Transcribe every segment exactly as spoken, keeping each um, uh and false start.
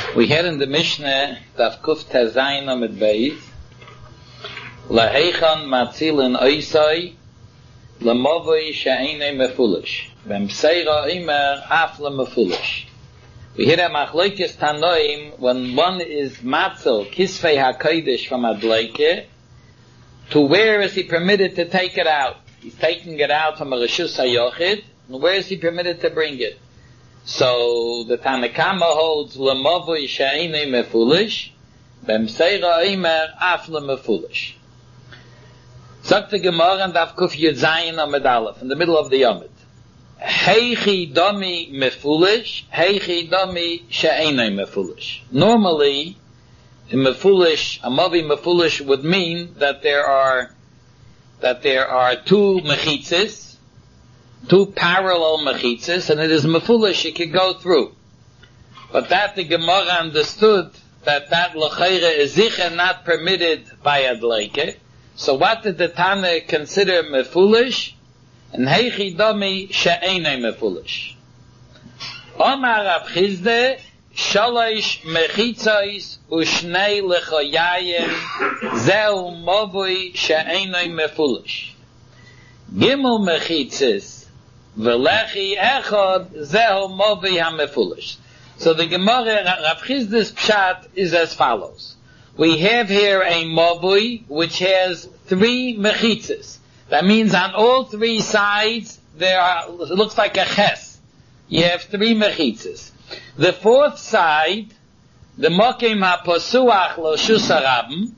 We had in the Mishnah Daf Kuf Tezayin Amid Beis Lahechan Matzilin Oisai Lamavoi She'enei Mefulish V'mseira Imer Afla Mefulish. We hear a Machlokes Tanoim when one is Matzil Kisvei HaKodesh from Adleike, to where is he permitted to take it out? He's taking it out from a Reshus HaYochid, and where is he permitted to bring it? So the Tanakama holds Lamavoi She'enei Mefulish V'mseira Imer Afla Mefulish. Sagt the Gemara and Daf Kuf Yud Zayin Amid Aleph, in the middle of the Yomid. Heichi Domi Mefulish, Heichi Domi She'enei Mefulish. Normally, in Mefulish, a Mavi Mefulish would mean that there are, that there are two mechitzes, two parallel mechitzes, and it is Mefulish, it can go through. But that the Gemara understood, that that L'chaira is sicher not permitted by Adleike. So what did the Tana consider mefulish? And heichi domi she'enei mefulish. Omar Rav Chizde shalosh mechitzos ushnei lechoyayim zeu movui she'enei mefulish. Gimel mechitzes v'lechi echad zeu movui hamefulish. So the Gemara Rav Chizde's pshat is as follows. We have here a mavui which has three mechitzes. That means on all three sides there are, it looks like a ches. You have three mechitzes. The fourth side, the mokim haposuach lo shusarabim.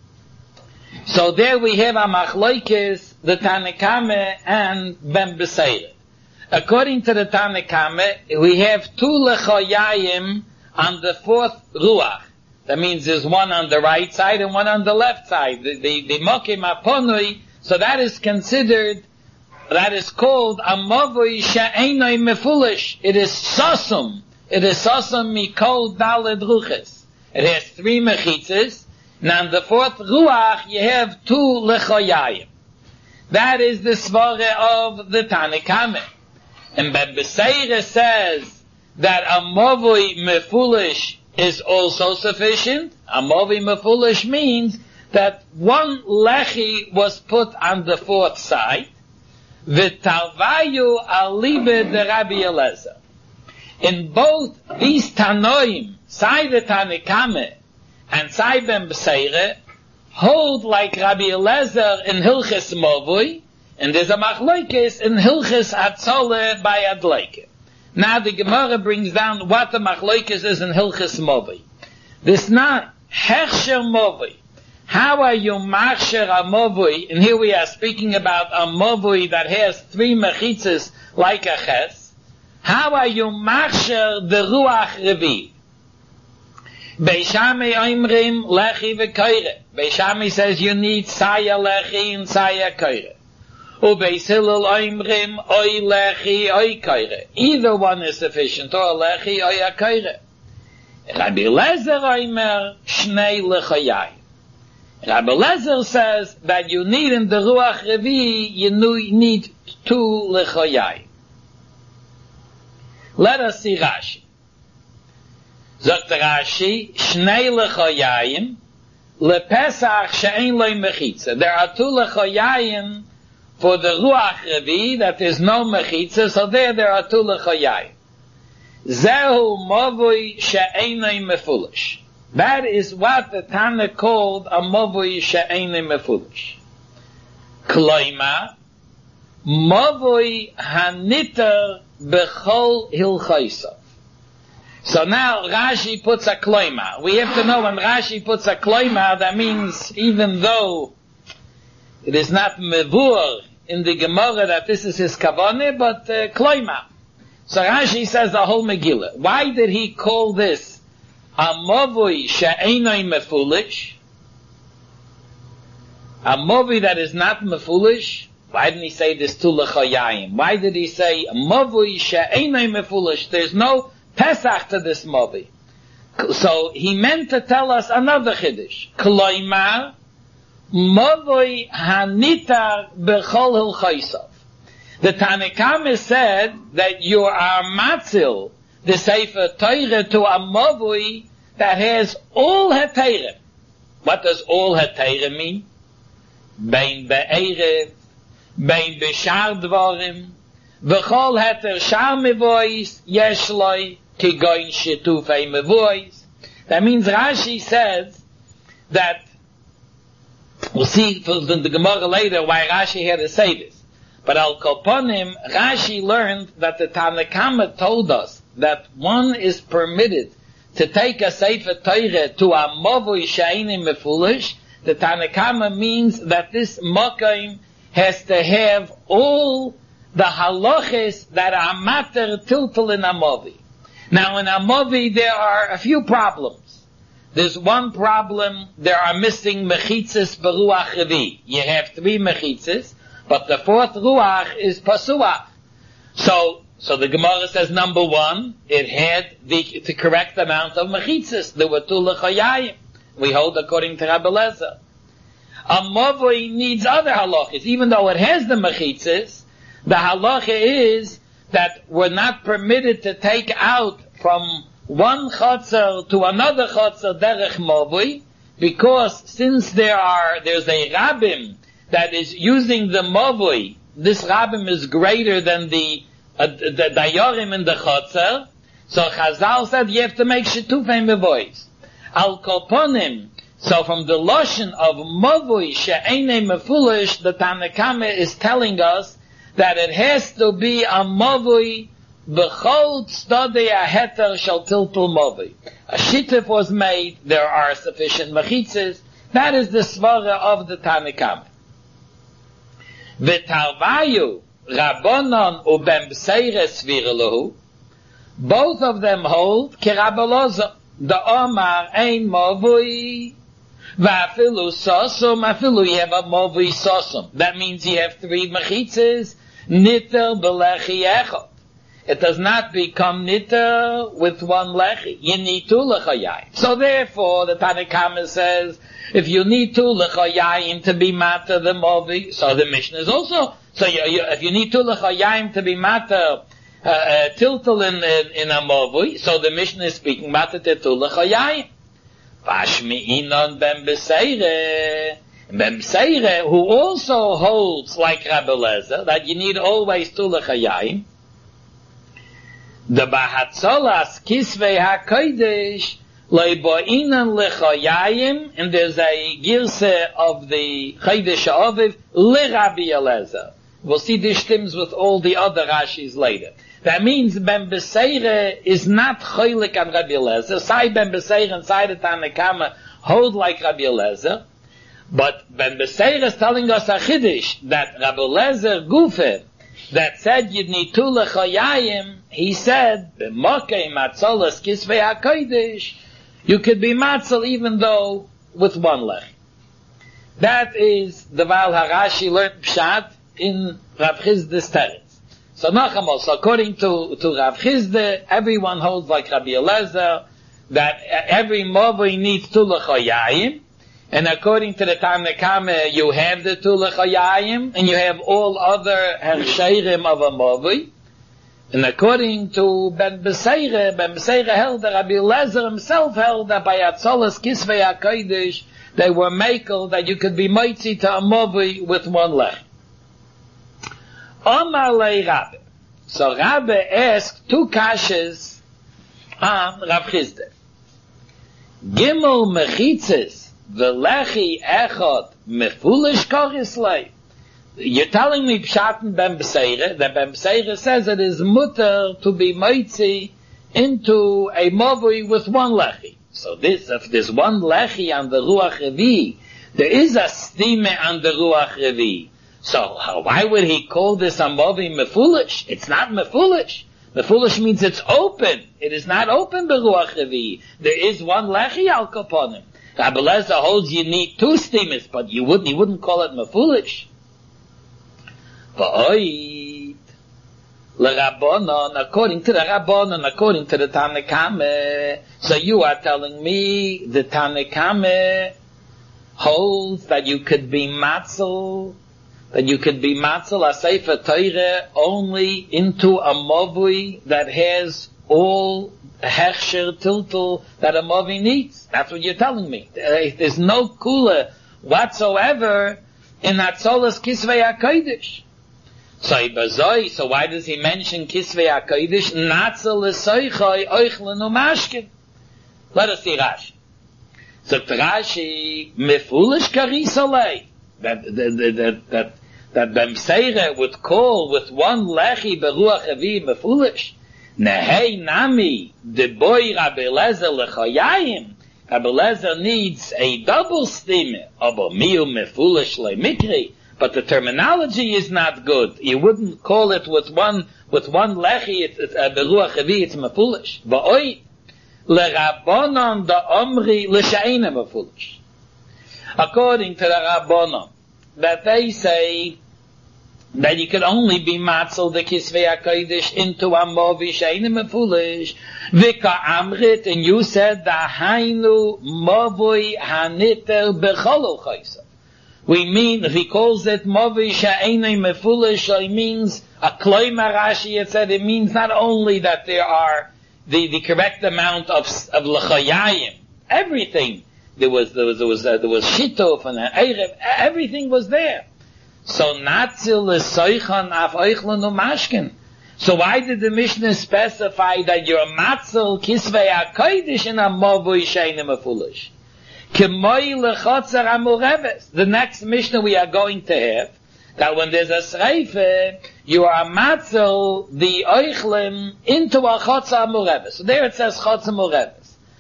So there we have a machlokes, the Tanakame and Ben Beseire. According to the Tanakame, we have two lechoyayim on the fourth ruach. That means there's one on the right side and one on the left side. The, the, the mokim aponui, so that is considered, that is called a mavui she'enei mefulish. It is sosum. It is sosum mikol daled ruches. It has three mechitzes, and on the fourth ruach you have two lechoyayim. That is the svara of the Tanakame. And Ben Beseire says that a mavui mefulish is also sufficient. A movi mefulish means that one lechi was put on the fourth side. V'talvayu alibe de Rabbi Eliezer. In both these tanoim, Sai the Tanakame and Sai Ben Beseire, hold like Rabbi Eliezer in Hilches Movui, and there's a machlokes in Hilches Atzole by Adleike. Now the Gemara brings down what the machlokes is in Hilchis Movi. This not Hechsher Movi. How are you machsher a Movi? And here we are speaking about a Movi that has three mechitzes like a ches. How are you machsher the Ruach Revi? Beishami oimrim lechi v'koire. Beishami says you need saya lechi and saya koire. Ubeis Hillel oimrim oy lechi oy koire. Either one is sufficient, or lechi oy a koire. Rabbi Eliezer oimer shnei lechoyai. Rabbi Eliezer says that you need in the Ruach Revi, you need two lechoyai. Let us see Rashi. Zogt Rashi, shnei lechoyayim lepesach she'en loy mechitza. There are two lechoyayim for the Ruach Revi, that is no mechitza, so there there are two lechoyai. Zehu mavui she'enei mefulish. That is what the Tana called a mavui she'enei mefulish. Kloima, mavui haniter bechol hilchaisav. So now Rashi puts a kloima. We have to know when Rashi puts a kloima, that means even though it is not mevur in the Gemara that this is his kavaneh, but uh, kloima. So Rashi says the whole Megillah. Why did he call this a mavui she'enoi mefulish? A mavui that is not mefulish? Why didn't he say this to lechoyayim? Why did he say mavui she'enoi mefulish? There's no Pesach to this mavui. So he meant to tell us another chiddush. Kloimar mavui hanitar bechol hilchaisav. The Tanakame said that you are matzil the Sefer Torah to a mavui that has all heterim. What does all heterim mean? Bein be'erev, bein be'shar dvarim, v'chol heter shar mevois, yesh loi, ki goin shitufei mevois. That means Rashi says that, we'll see from the Gemara later why Rashi had to say this. But Al Koponim, Rashi learned that the Tanakama told us that one is permitted to take a Sefer Torah to a Mavoi She'enim Mefulish. The Tanakama means that this Mokaim has to have all the halachis that are matter tiltal in a Mavi. Now in a Mavi there are a few problems. There's one problem, there are missing mechitzas beruach revi. You have three mechitzas, but the fourth ruach is pasuach. So, so the Gemara says number one, it had the, the correct amount of mechitzas. There were two lechayayim. We hold according to Rabbi Lezer. A Mavoi needs other halachas. Even though it has the mechitzas, the halacha is that we're not permitted to take out from one chotzer to another chotzer derech Mavoi, because since there are, there's a rabbim that is using the Mavoi, this rabbim is greater than the, uh, the dayorim in the chotzer, so Chazal said you have to make shitufei mevois. Al koponim, so from the lashon of Mavoi she'enei mefulish, the Tanakama is telling us that it has to be a Mavoi b'chol tzadei haheter shel tiltul Mavoi. A shituf was made, there are sufficient mechitzas. That is the svara of the Tanakama. V'tarvayu Rabbanon u'bem b'seire svira. Both of them hold ki Rabbi Loza. The Omar ein Mavoi v'afilu sosum, afilu you have a Mavoi sosum. That means you have three mechitzas, niter b'lechi echot. It does not become niter with one lechi. You need two lechayayim. So therefore, the Tanakama says, if you need two lechayayim to be matter the Mavoi, so the Mishnah is also, so you, you, if you need two lechayayim to be matter uh, uh, tiltal in, in, in a Mavoi, so the Mishnah is speaking matter te two lechayayim. Vashmi'inon ben b'seire, ben b'seire, who also holds like Rabbi Lezer, that you need always two lechayayim. The Bahatzolas Kisvei HaKodesh Leibo'inan Lechayayim, and there's a girse of the Chodesh Aviv LeRabbi Eliezer. We'll see this stems with all the other Rashis later. That means Ben Beseire is not choilik on Rabbi Eliezer. Sai Ben Beseire and Sai the Tanakama hold like Rabbi Eliezer. But Ben Beseire is telling us a chiddush that Rabbi Eliezer Gufe that said you need two lechayayim, he said, b'mokei matzolas kisvei hakodesh, you could be matzel even though with one lech. That is the Val Harashi learned pshat in Rav Chizde's teretz. So nachamos, so according to, to Rav Chizde, everyone holds like Rabbi Eliezer, that every Mavoi needs two lechayayim, and according to the Tanakama, you have the two lechayayim, and you have all other hersheirim of a Mavoi. And according to Ben Beseire, Ben Beseire held that Rabbi Eliezer himself held that by Atzolas Kisvei HaKodesh, they were makel, that you could be moitzi to a Mavoi with one lech. Omar lei Rabbe. So Rabbe asked two kashas on Rav Chizde. Gimel mechitzes v'lechi echot mefulish kochislei. You're telling me pshaten Ben Beseire, that Ben Beseire says it is mutter to be moitzi into a Mavoi with one lechi. So this, if there's one lechi on the Ruach Revi, there is a stime on the Ruach Revi. So how, why would he call this a Mavoi mefulish? It's not mefulish. Mefulish means it's open. It is not open beruach revi. There is one lechi al kaponim. Rabbi Eliezer holds you need two steamers, but you wouldn't, he wouldn't call it mefulish. Va'oid l'Rabbanon, according to the Rabbanon, according to the Tanakame. So you are telling me the Tanakame holds that you could be matzel, that you could be matzel a Sefer Torah only into a Mavoi that has all hechsher tiltul that a Mavi needs. That's what you're telling me. There's no kula whatsoever in Hatzolas Kisvei HaKodesh. So, so why does he mention Kisvei HaKodesh? Natzel l'soichoi oichlin u'mashkin. Let us see Rashi. So Rashi, mefulish karisolei. That, that, that, that, that Bemseire would call with one lechi beruach avi mefulish. Nehei nami, de boy Rabbi Lezer lechayayim. Rabbi Lezer needs a double stime, aber miu mefulish le mikri. But the terminology is not good. You wouldn't call it with one, with one lechi, it's, it's a beruach avi, it's mefulish. Va'oi, le'rabonon da omri l'she'ena mefulish. According to the Rabbanon, that they say that you could only be matzel the Kisvei HaKodesh into a Mavi she'ena mefulish, v'ka amrit, and you said the hainu Mavi haniter b'chol chaysa. We mean, if he calls it Mavi she'ena mefulish, it means a kloimar Rashi, it said it means not only that there are the, the correct amount of, of l'chayayim, everything. There was, there was, there was, uh, there was shituf and erev, everything was there. So, natzil l'soichan af oichlin u'mashkin. So why did the Mishnah specify that you're matzil kisvei HaKodesh in a Mavui she'ena mefulish? K'moi l'chotzer amureves. The next Mishnah we are going to have, that when there's a sreife, you are matzil the oichlin into a chotzer amureves. So there it says chotzer amureves.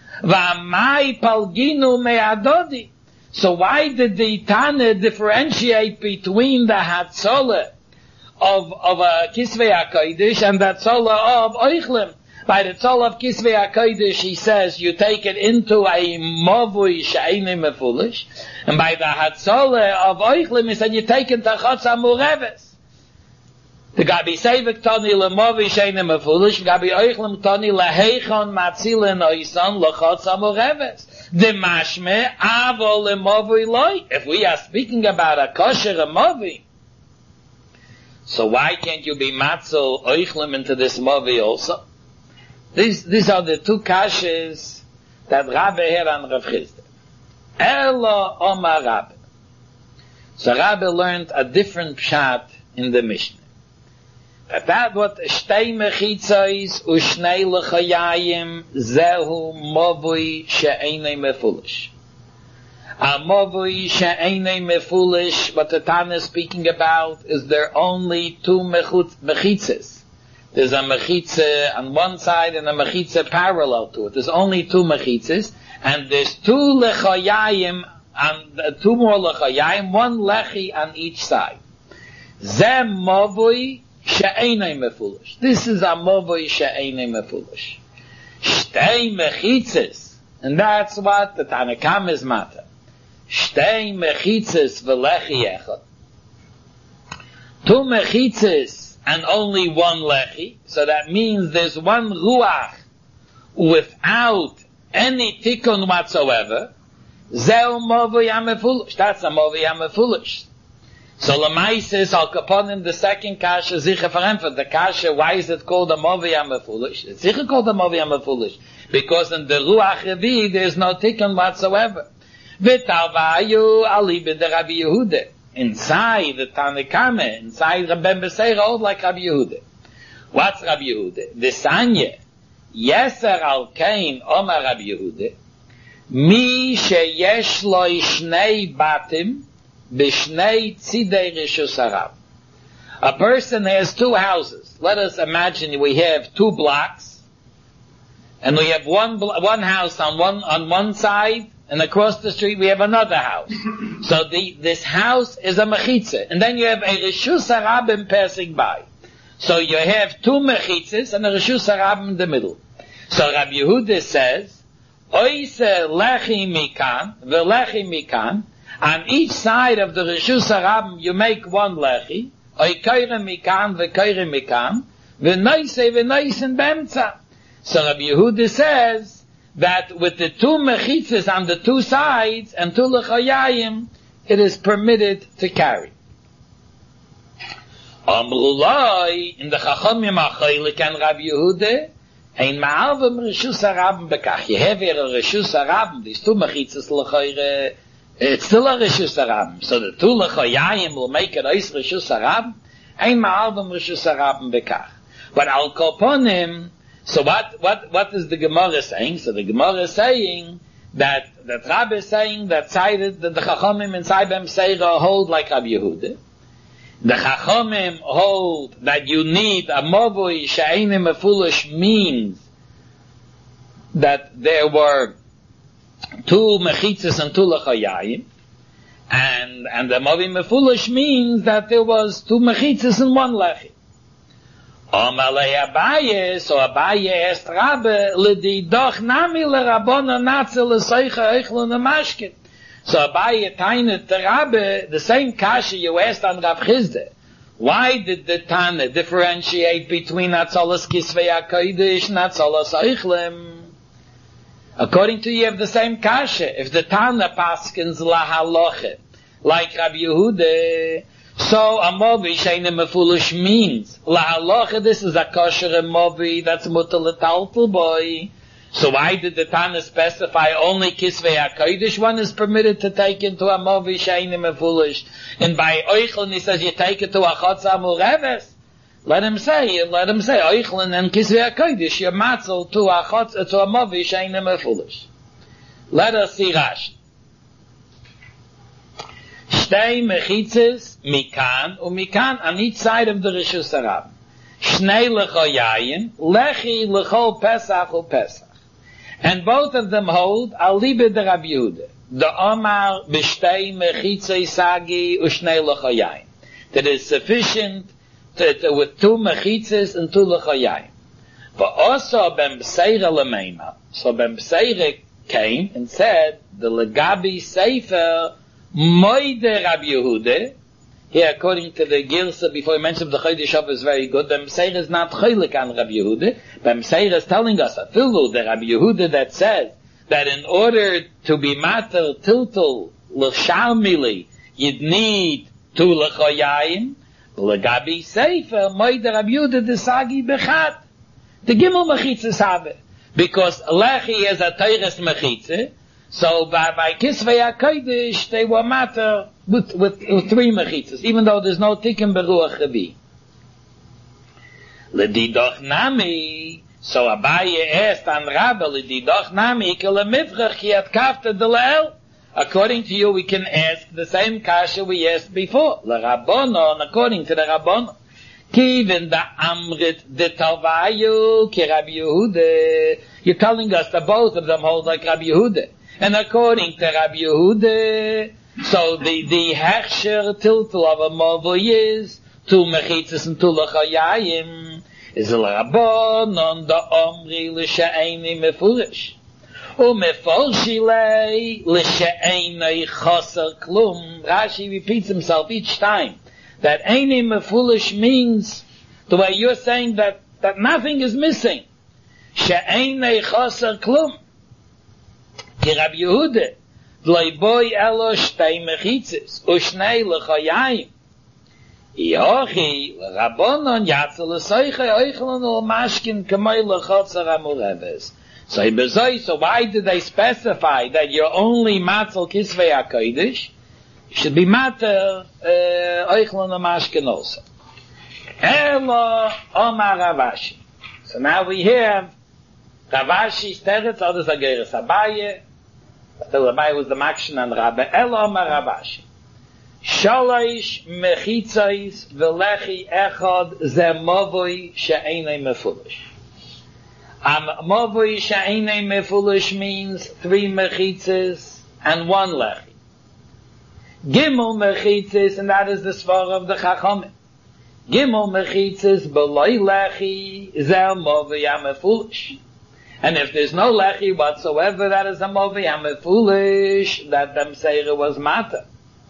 V'amai palginu me'adodi. So why did the Tana differentiate between the Hatzolah of, of a Kisvei HaKodesh and the Hatzolah of Oichlim? By the Hatzolah of Kisvei HaKodesh, he says you take it into a Mavui she'ena mefulish, and by the Hatzolah of Oichlim, he said you take it to Chotz HaMureves. The Gabi Seivik Tani leMavi she'ena mefulish, Gabi Oichlim Tani leheichon matzilin oisan lechotz hamureves. The mashme avo leMavi loy. If we are speaking about a kosher Mavi, so why can't you be matzel Oichlim into this Mavi also? These, these are the two kashes that Rabbi had on Rav Chisda. Elo Omar Rabbi. So Rabbi learned a different pshat in the Mishnah. That that what shtei mechitzos ushnei lechayayim zehu mavui she'enei mefulish. A mavui she'enei mefulish, what the Tana is speaking about, is there only two mechitzes. There's a mechitze on one side and a mechitze parallel to it. There's only two mechitzes, and there's two lechayayim, and uh, two more lechayayim, one lechi on each side. Zeh mavui she'enei mefulish. This is a Mavui she'enei mefulish. Shtei mechitzes, and that's what the Tanakam is matter. Shtei mechitzes v'lechi echad. Two mechitzes and only one lechi, so that means there's one ruach without any tikkun whatsoever. Zeu Mavui hamefulish. That's a Mavui hamefulish. So Lamaisis al Kaponim, the second kasha, Zicha Faremfa, the kasha, why is it called a Mavi HaMefulish? It's Zicha called a Mavi HaMefulish, because in the Ruach Revi, there's no tikkun whatsoever. V'talvayu alibi de Rabbi Yehuda. Inside the Tanakame, inside Rabbi Beseira, old like Rabbi Yehuda. What's Rabbi Yehuda? The Sanya, Yeser al Kain, Omar Rabbi Yehuda, Mi sheyesh lo ishnei batim, Bishnei tzidei rishus harav. A person has two houses. Let us imagine we have two blocks, and we have one one house on one on one side, and across the street we have another house. So the this house is a mechitza, and then you have a rishus harabim passing by. So you have two mechitzas and a rishus harabim in the middle. So Rabbi Yehuda says, "Oise lechi mikan v'lechi mikan." On each side of the Rishus HaRabim, you make one lechi, oy koire mikan ve'koire mikan, ve'noise ve'noisen b'emtza. So Rabbi Yehuda says that with the two mechitzas on the two sides and two lechayayim, it is permitted to carry. Amrulai, in the Chachamim HaCholik and Rabbi Yehuda, Ein Ma'alvim Rishus HaRabim Bekach. You have here a Rishus HaRabim, these two Mechitzas L'choire, it's still a Rishus HaRabim. So the two L'choyayim will make it Ois Rishus HaRabim. Ein Ma'alvim Rishus HaRabim Bekach. But Al Koponim, so what, what, what is the Gemara saying? So the Gemara is saying that, that Rabbi is saying that cited, that the Chachomim in Saibem Seira hold like Rabbi Yehuda. The Chachomim hold that you need a Movoi She'enim Mefulish means that there were two Mechitzas and two L'chayayim. And, and the Movoi Mefulish means that there was two Mechitzas and one Lechi. Amalei Abaye, so Abaye asked Rabbe, Lidi doch nami l'rabona natze l'seicha eichel n'mashkin. So Abaye tained the Rabbe, the same kasha you asked on Rav Chizde. Why did the Tana differentiate between Atzolas Kisvei HaKodesh and Atzolas Eichlem? According to you, you have the same kasha. If the Tana paskins la halacha, like Rabbi Yehuda, so a movi she'enim mefulish means la halacha. This is a kosher movi that's mutal l'taltel boy. So why did the Tana specify only Kisvei HaKodesh one is permitted to take into a movi she'enim mefulish, and by Eichlin he says you take it to a chotz amureves? Let him say, let him say Eichlin and Kisvei HaKodesh you're matzel to a chotz to a movi she'enim mefulish. Let us see Rashi. Shtei mechitzes mikan umikan on each side of the Rishus HaRabim. Shnei lechoyayim lechi lechol Pesach u Pesach. And both of them hold al libe de Rabbi Yehuda. The Omar b'shtei mechitzei sagi u'shnei lechoyayim. That is sufficient to, to, with two mechitzes and two lechoyayim. But also ben b'seira lemeima. So ben b'seira came and said the legabi sefer Moide Rabbi Yehuda. Here, according to the Girsa, before we mentioned the Chodesh Av is very good, the Meseir is not Cholik on Rabbi Yehuda, but Meseir is telling us, Afilu, the Rabbi Yehuda that says, that in order to be Mater Tiltul, L'Shalmili, you'd need two L'Choyayim, L'Gabi Sefer, Moide Rabbi Yehuda, the Sagi Bechat, the Gimel Mechitzes have. Because Lechi is a Teires Mechitzeh, so by, by Kisvei HaKodesh, they were matter with, with, with three mechitzas, even though there's no tikkun beruach chavi. L'didoch nami, so Abaye asked on Rabbe, L'didoch nami, ke le'mivrach ki at kafta de le'el. According to you, we can ask the same kasha we asked before. L'Rabbonon, according to the Rabbonon. Kiven da amrit de talvayu ki Rabbi Yehuda. You're telling us that both of them hold like Rabbi Yehuda. And according to Rabbi Yehuda, so the, the hechsher tiltul of a movo is two mechitzes and two l'chayayim is l'rabbonon da omri l'she'eini mefurish. U'meforshi lei l'she'eini chaser klum. Rashi repeats himself each time that eini mefurish means the way you're saying that, that nothing is missing. She'eini chaser klum. Ki Rabbi Yehuda, V'loiboy elo shtei mechitzes, u'shnei l'chayayim. Yochi, l'rabbonon yatzel l'soiche, oichlon u'mashkin k'moi l'chotzer amureves. So he bezoi, so why did they specify that you're only matzel kisvei HaKodesh? You should be matter, oichlon u'mashkin also. Elo Omar Ravashi. So now we have Ravashi's teretz, others are Geras Abaye. So Abaye was the Makshin and Rabbe. Elo Omar Ravashi. Shalosh mechitzos v'lechi echad ze movoi she'enei mefulish. Um, movoi she'enei mefulish means three mechitzos and one lechi. Gimel mechitzos, and that is the svar of the Chachamim. Gimel mechitzos b'loi lechi ze movoi mefulish. And if there's no lechi whatsoever, that is a movi hamefulish, that them seira was matter.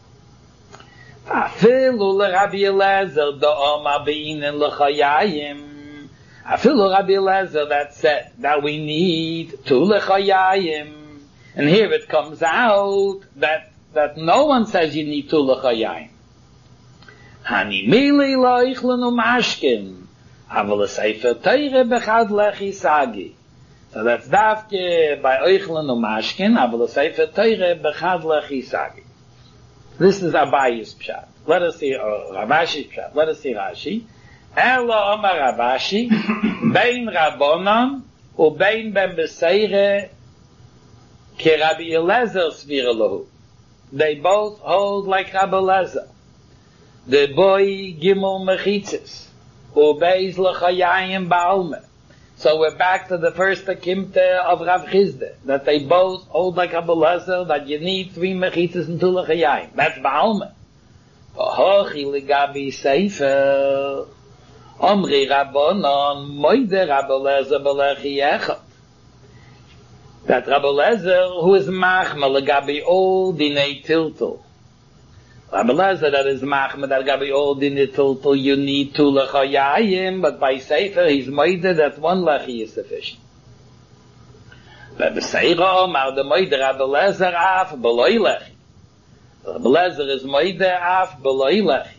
Afilu l'Rabbi Eliezer da'oma be'inen l'chayayim. Afilu Rabbi Eliezer that said that we need two l'chayayim. And here it comes out that that no one says you need two l'chayayim. Hani mili la'ichlenu mashkin. Aval Sefer Teire bechad lechi sagi. So that's davke by Oichlen and Mashkin, Aval Sefer Teire bechad lechi sagi. This is Abayi's pshat. Let us see uh, Rabashi's pshat. Let us see Rashi. Elo Omar Rabashi, Bein Rabbonon, u Bein Ben Beseire, ke Rabbi Eliezer svira lahu. They both hold like Rabbi Eliezer. The boy Gimel Mechitzes. Ubeis l'chayayim ba'alme. So we're back to the first akimte of Rav Chizde, that they both hold like Rabbi Eliezer, that you need three mechitzes and two l'chayayim. That's ba'alme. Hochi ligabi sefer, omri rabbonon, moide Rabbi Eliezer b'lechi echad. That Rabbi Eliezer, who is machma ligabi all dinei tiltul. Rabbi Eliezer, that is machma, that gabi all dinei tiltul, you need two lechayayim, but by sefer, he's moide that one lechi is sufficient. But the seira, mar the moide Rabbi Eliezer af b'loi lechi. Rabbi Eliezer is moide af b'loi lechi.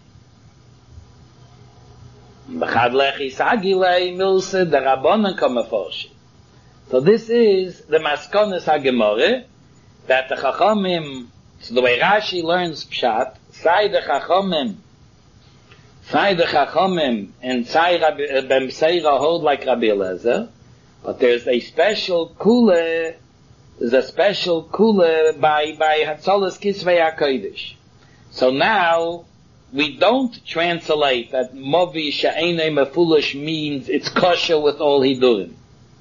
B'chad lechi sagilei milse, the rabbonen come forshi. So this is the maskonis hagemore, that the chachamim, so the way Rashi learns pshat, say the chachamim, say the chachamim, and say Bem Seira hold like Rabbi Eliezer, but there's a special kule, there's a special kule by by Hatzolas Kisvei HaKodesh. So now we don't translate that Movi She'enei Mefulish means it's kosher with all hidurim.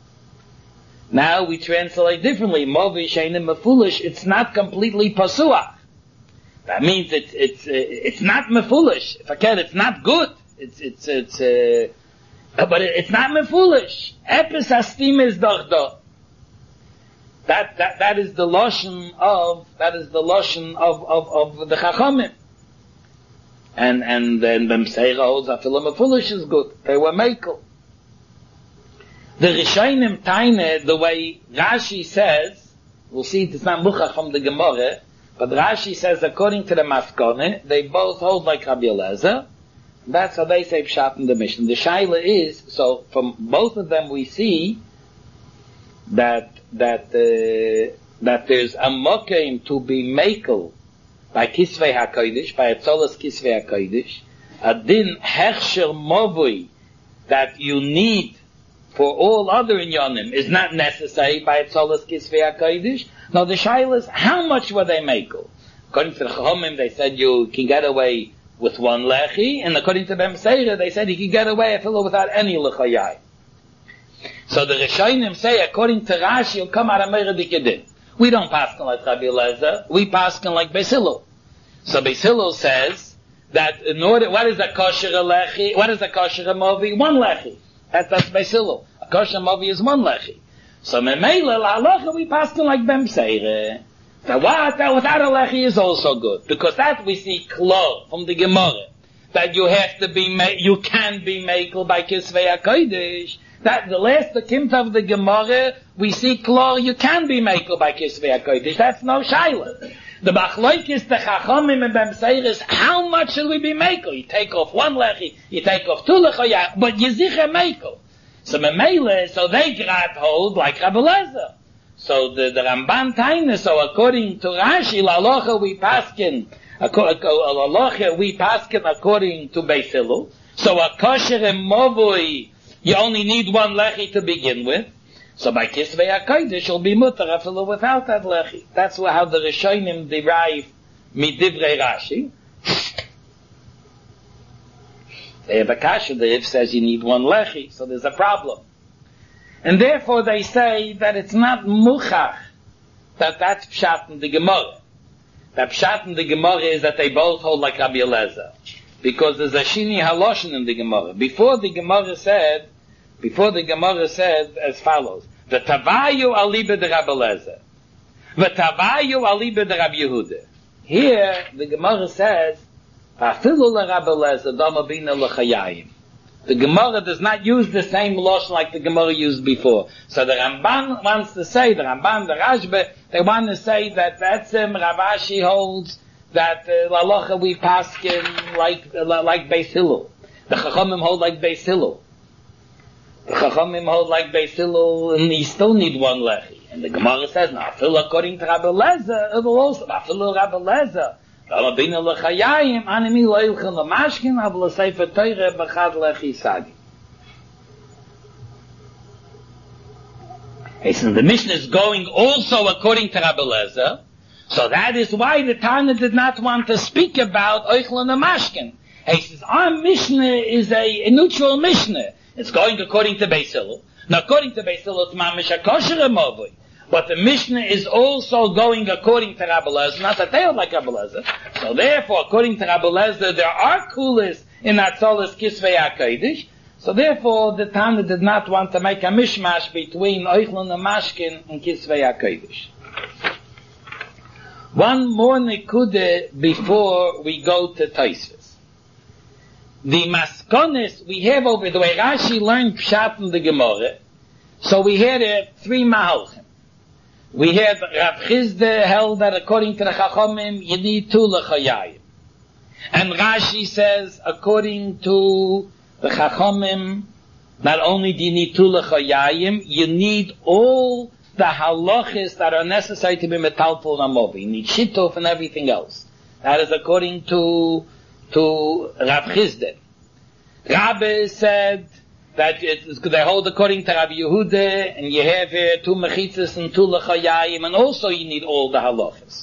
Now we translate differently. Movi She'enei Mefulish, it's not completely pasuach. That means it's it's uh, it's not mefulish. If I can, it's not good. It's it's it's uh, but it, it's not mefulish. Epis astim is doch do. That that that is the lashon of that is the lashon of of of the chachamim. And and then Bem Seira holds afilu mefulish is good. They were mekel. The Rishonim Taine, the way Rashi says, we'll see it's not muchach from the Gemara, but Rashi says according to the Maskone, they both hold like Rabbi Eliezer. That's how they say pshat in the Mishnah. The shaila is, so from both of them we see that that uh, that there's a mokem to be mekel by Kisvei HaKodesh, by Atzolas Kisvei HaKodesh, a din hechsher movui that you need for all other inyanim is not necessary by Atzolas Kisvei HaKodesh. Now the shaila is, how much were they mekel? According to the Chachamim, they said you can get away with one lechi, and according to Bem Seira, they said you can get away a fellow without any lechayai. So the Rishonim say, according to Rashi, you'll come out of Meir Dikidin. We don't paskin like Rabbi Eliezer, we paskin like Beis Hillel. So Beis Hillel says that in order, what is a kosher lechi? What is a kosher movi? One lechi. That, that's Beis Hillel. A kosher movi is one lechi. So Memele la'alocha we paskin like Bem Seira. Now what, that without a lechi is also good. Because that we see klar from the Gemara. That you have to be, ma- you can be mekel by Kisvei HaKodesh. That the last account of the Gemara, we see klar, you can be mekel by Kisvei HaKodesh. That's no shaila. The Bachloikis, the Chachamim and Bem Seira is, how much should we be mekel? You take off one lechi, you take off two lechi, but you zicher mekel. So Memele, so they grad hold like Rabbi Eliezer. So the, the Ramban Taina, so according to Rashi, la'alocha we paskin, la'alocha we paskin according to Beis Hillel. So a kosher and movui, you only need one lechi to begin with. So by Kisvei HaKodesh, you'll be mutar afilu without that lechi. That's how the Rishonim derive midivrei Rashi. They have a kasha, the If says you need one lechi, so there's a problem. And therefore they say that it's not muchach, that that's pshat in the Gemara. That pshat in the Gemara is that they both hold like Rabbi Eliezer. Because there's a shini haloshin in the Gemara. Before the Gemara said, before the Gemara said as follows, V'tavayu alibe de Rabbi Eliezer. V'tavayu alibe de Rabbi Yehuda. Here, the Gemara says, Afilu le Rabbi Eliezer, dama bina l'chayayim. The Gemara does not use the same lashon like the Gemara used before. So the Ramban wants to say, the Ramban, the Rashba, they want to say that that's him, Ravashi holds that la'alocha uh, we paskin like uh, like Beis Hillel. The Chachamim hold like Beis Hillel. The Chachamim hold like Beis Hillel, and you still need one lechi. And the Gemara says, now, Phil according to Rabbi Lezer, it will also, Phil Rabbi Lezer, Rabbeinu lechayayim, animi loilchen lemashkin, aber l'sefer teire b'chad lechi sagi. He says, the Mishnah is going also according to Rabbi Lezer, so that is why the Tana did not want to speak about oichlen lemashkin. He says, our Mishnah is a, a neutral Mishnah. It's going according to Beis Hillel. Now, according to Beis Hillel, it's mamish a kosher emovui. But the Mishnah is also going according to Rabbi Lezer, not that they don't like Rabbi Lezer. So therefore, according to Rabbi Lezer, there are kulis in Atzolas Kisvei HaKodesh. So therefore, the Tana did not want to make a mishmash between Oichlon and Mashkin and Kisvei HaKodesh. One more nekude before we go to Tosfos. The maskonis we have over the way Rashi learned Pshat in the Gemara. So we had uh, three mahalchim. We have Rav Chizde held that according to the Chachamim, you need two lechayayim. And Rashi says, according to the Chachamim, not only do you need two lechayayim, you need all the halachis that are necessary to be metalpul namovi. You need shituf and everything else. That is according to to Rav Chizde. Rabbi said that it's, they hold according to Rabbi Yehuda, and you have here two mechitzas and two lechayayim, and also you need all the halachas.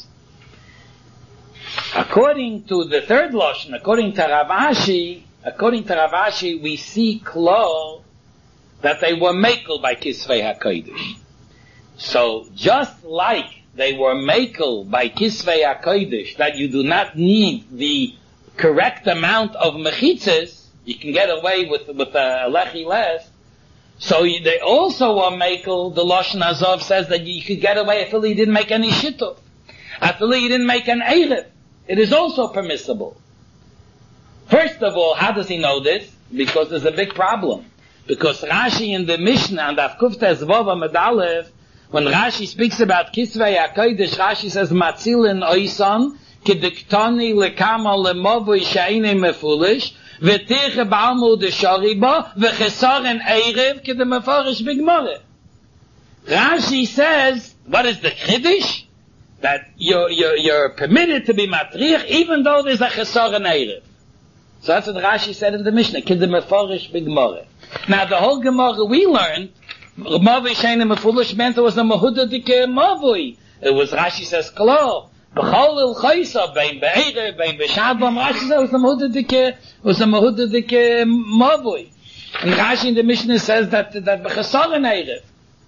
According to the third lashon, according to Rav Ashi, according to Rav Ashi, we see klal that they were makel by Kisvei HaKodesh. So just like they were makel by Kisvei HaKodesh, that you do not need the correct amount of mechitzas, you can get away with with a lechi less. So you, they also are makel. The Lashon Azov says that you could get away if you didn't make any shituf. If you didn't make an erev, it is also permissible. First of all, how does he know this? Because there's a big problem. Because Rashi in the Mishnah and Avkufta Zvova Medalev, when Rashi speaks about Kisvei HaKodesh, Rashi says Matzilin Oisan Kediktani Lekama Lemovu Sheine Mefulish. V'tirche ba'almud shariba v'chesaren eirev k'de mefarish b'gmara. Rashi says, what is the chiddush? That you're, you're, you're permitted to be matriach even though there's a chesaren eirev. So that's what Rashi said in the Mishnah, k'de mefarish b'gmara. Now the whole Gemara we learned, Mavui sheine mefulish meant it was a mahuda dike mavui. It was, Rashi says, klar. B'chol il chaysa, bein be'erev, bein b'shadvam, Rashi says it was a mahuda dike was a mahuda dike mavui. And Rashi in the Mishnah says that that b'chesaron eirev.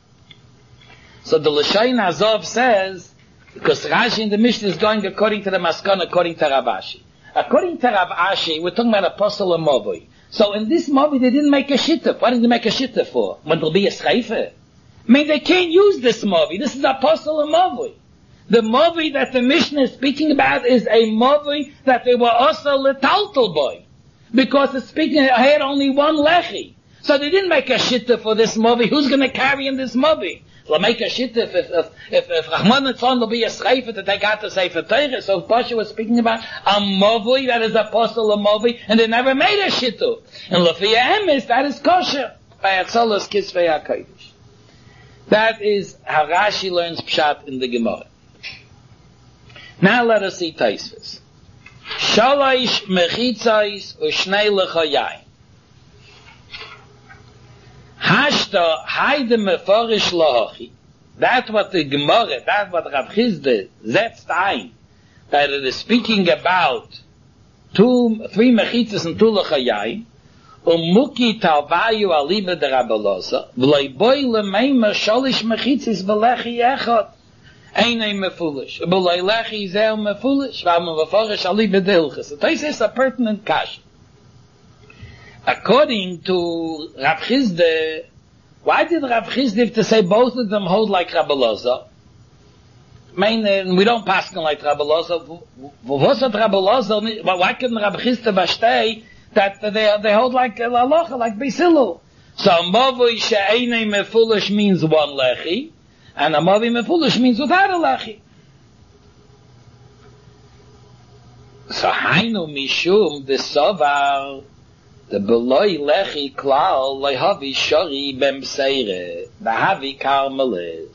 So the L'shayin Azov says, because Rashi in the Mishnah is going according to the Maskon, according to Rav Ashi. According to Rav Ashi, we're talking about apostle and mavui. So in this mavui they didn't make a shittah. Why didn't they make a shittah for? When there'll be a scheife? I mean, they can't use this mavui. This is apostle and mavui. The mavui that the Mishnah is speaking about is a mavui that they were also letaltal boy. Because it's speaking, I had only one lechi. So they didn't make a shitta for this movie. Who's going to carry in this movie? They'll make a shitta if, if, if, if, if Rahman and Son will be a schreifer that they got to say for Torah. So Pasha was speaking about a movie that is apostle a movie, and they never made a shitta. And Lafia Emes, that is kosher. By Atzolos Kisvei HaKodesh. That is how Rashi learns Pshat in the Gemara. Now let us see Tosfos. Shalosh mechitzos ushnei lechayai. Hashta haide meforish lahachi. That's what the Gemara, that's what Rav Chizde setzt ein. That it is speaking about two, three mechitzos and two lechayai. Umuki talvayu aliba de Rabbelosa. V'loi boi lemeimer shalosh mechitzos v'lechi echad. Einay mefulish. B'loi lechi zeh mefulish. V'ama meforish aliba de hilchas. So this is a pertinent kasha. According to Rav Chizde, why did Rav Chizde have to say both of them hold like Rabbi Loza? I mean, we don't pass them like Rabbi Loza. What's that Rabbi Loza? Why couldn't Rav Chizde bastei that they, they hold like Lalocha, like Beis Hillel? So Mavui she'einei mefulish means one lechi, and a Mavui mefulish means without a lechi. So Hainu Mishum the Sovar The beloi lechi klal lehavi shari bemseire. The havi karmelis.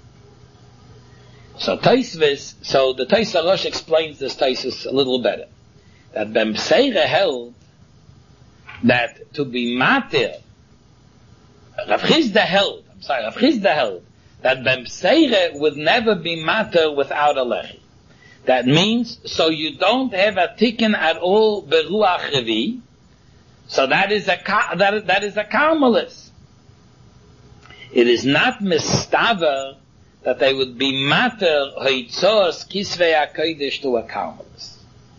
So Taisvis, so the Taisa Rosh explains this Taisus a little better. That bemseire held that to be matir, Rav Chizda held, I'm sorry, Rav Chizda held that bemseire would never be matir without a lechi. That means, so you don't have a tikkun at all beruach revi. So that is a that that is a karmelis. It is not mistaver that they would be matter hoitzos kisvei hakodesh to a karmelis.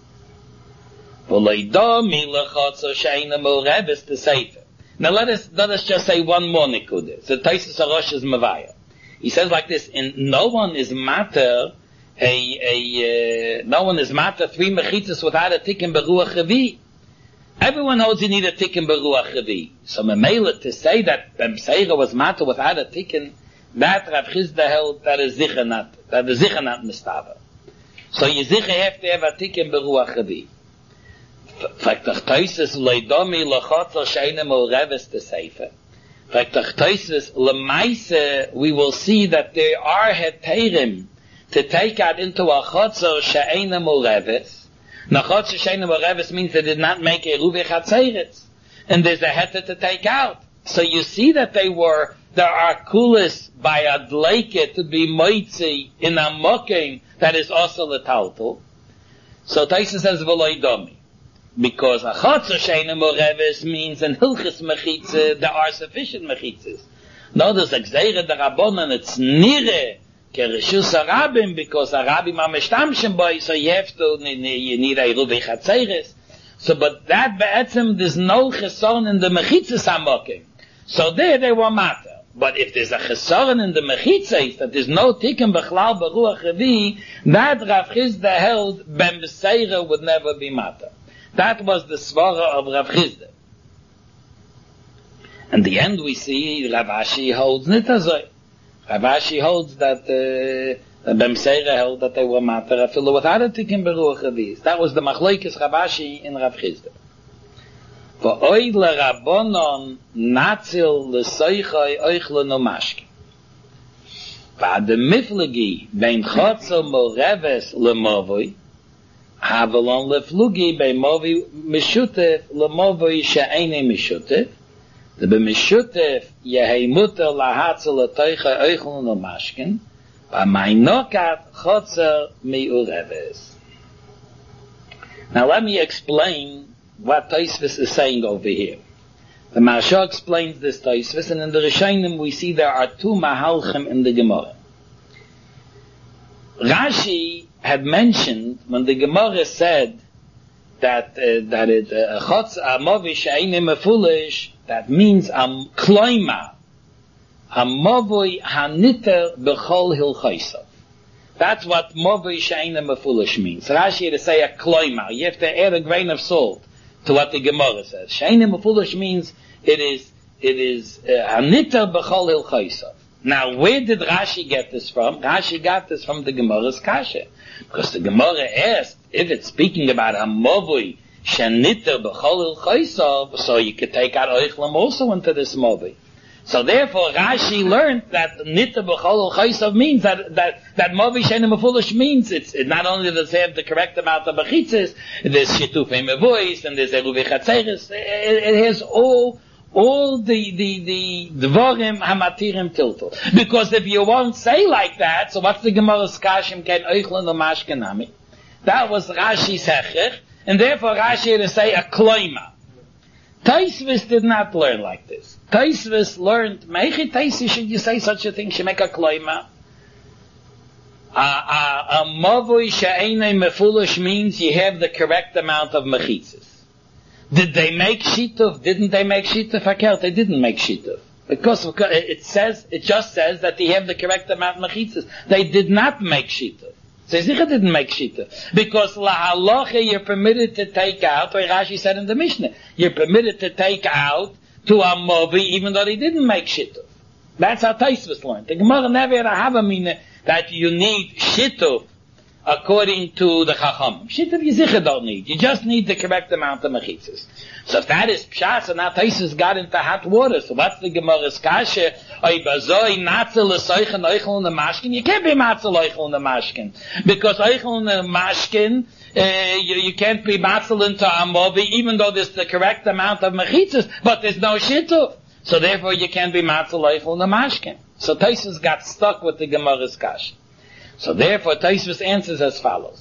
Now let us let us just say one more nikudah. So Taisus Arosh is mavaya. He says like this: in no one is matter a a uh, no one is matter three mechitzas without a tikkun beruach revi. Everyone knows you need a tikkun beruach revi. So memela to say that bemseira was matter without a tikkun, that Rav Chizda held that is zicha not that is zicha not mistava. So you zicha have to have a tikkun beruach revi. Faktachtoises leidomi lachotzer sheina moreves to seifer. Faktachtoises lemaise we will see that there are heterim to take out into a chotzer sheina moreves. Nachot sheina moreves means they did not make a ruvi chatzeretz, and there's a heter to take out. So you see that they were there are kulis by a dleike to be moitzi in a moking that is also letaltal. So Taisa says v'loidomi, because a chotzer sheina moreves means in hilchis mechitze there are sufficient mechitzes. No, there's a gzeira the rabbonon it's nire. Kereshus Arabim, because Arabim are meshtamshem boy, so you have to, you need a ruvi chatzeres. So, but that be'etzem, there's no chesoron in the mechitzes hamokim. So there they were matter. But if there's a chesoron in the mechitzes, that there's no tikkun bechlal beruach revi, that Rav Chizda held, ben b'seira would never be matter. That was the svara of Rav Chizda. In the end we see, Rav Ashi holds nitazoi. Rav Ashi holds that uh, Bemseira held that they were matter afilu without a tikkun beruach revi. That was the machlokes Rav Ashi in Rav Chizda. For oid lerabbonon natzil lesoichai oichle no mashke. V'ad miflegi bein chotzer moreves lemovoi havelon leflugi bein movi mishutef lemovoi she'ene mishutef. The b'mishutef yehei muter lahatzel atoicha oichlun no mashkin, b'maynokat chotzer mi'ureves. Now let me explain what Tosfos is saying over here. The Maharsha explains this Tosfos, and in the Rishonim we see there are two mahalchim in the Gemara. Rashi had mentioned when the Gemara said that uh, that it a chotz a movi she'eini mefulish, that means am kloima am movi haniter bechol hilchaisav. That's what movi she'eini mefulish means. Rashi to say a kloima, you have to add a grain of salt to what the Gemara says. She'eini mefulish means it is it is haniter bechol hilchaisav. Now, where did Rashi get this from? Rashi got this from the Gemara's kasha, because the Gemara asked if it's speaking about a movui sheniter b'chol ilchaisav, so you could take out oichlam also into this movui. So therefore, Rashi learned that niter b'chol ilchaisav means that that that movui shenim mefulish means it's it not only does it have the correct amount of bechitzes, there's shitufei mevois and there's eruvi chatzeres. It, it has all. All the, the, the, dvorim hamatirim tiltul. Because if you won't say like that, so what's the Gemara's kashim ken oichlin l'mashkenami? That was Rashi's hechech, and therefore Rashi had to say a kloima. Tosfos did not learn like this. Tosfos learned, meichi Tosfos should you say such a thing, should make a kloima? A, a, a mavui she'enei mefulish means you have the correct amount of mechitzes. Did they make shituf? Didn't they make shituf? Hakel, they didn't make shituf. Because it says, it just says that they have the correct amount of mechitzas. They did not make shituf. So Zicha didn't make shituf. Because la halacha you're permitted to take out, or Rashi said in the Mishnah, you're permitted to take out to a movi even though they didn't make shituf. That's how Tosfos learned. The Gemara never had a havamina that you need shituf according to the Chacham. Shittiv you sicher don't need. You just need the correct amount of mechitzas. So if that is pshat, and now Taisus got into hot water, so what's the Gemara's kasha? Oy bazoi natzel l'soichen oichel the mashkin. You can't be matzel oichel the mashkin. Because oichel the mashkin, uh, you, you can't be matzel into amovi, even though there's the correct amount of mechitzas, but there's no shittuv. So therefore you can't be matzel oichel the mashkin. So Taisus got stuck with the Gemara's kasha. So therefore Taisus answers as follows.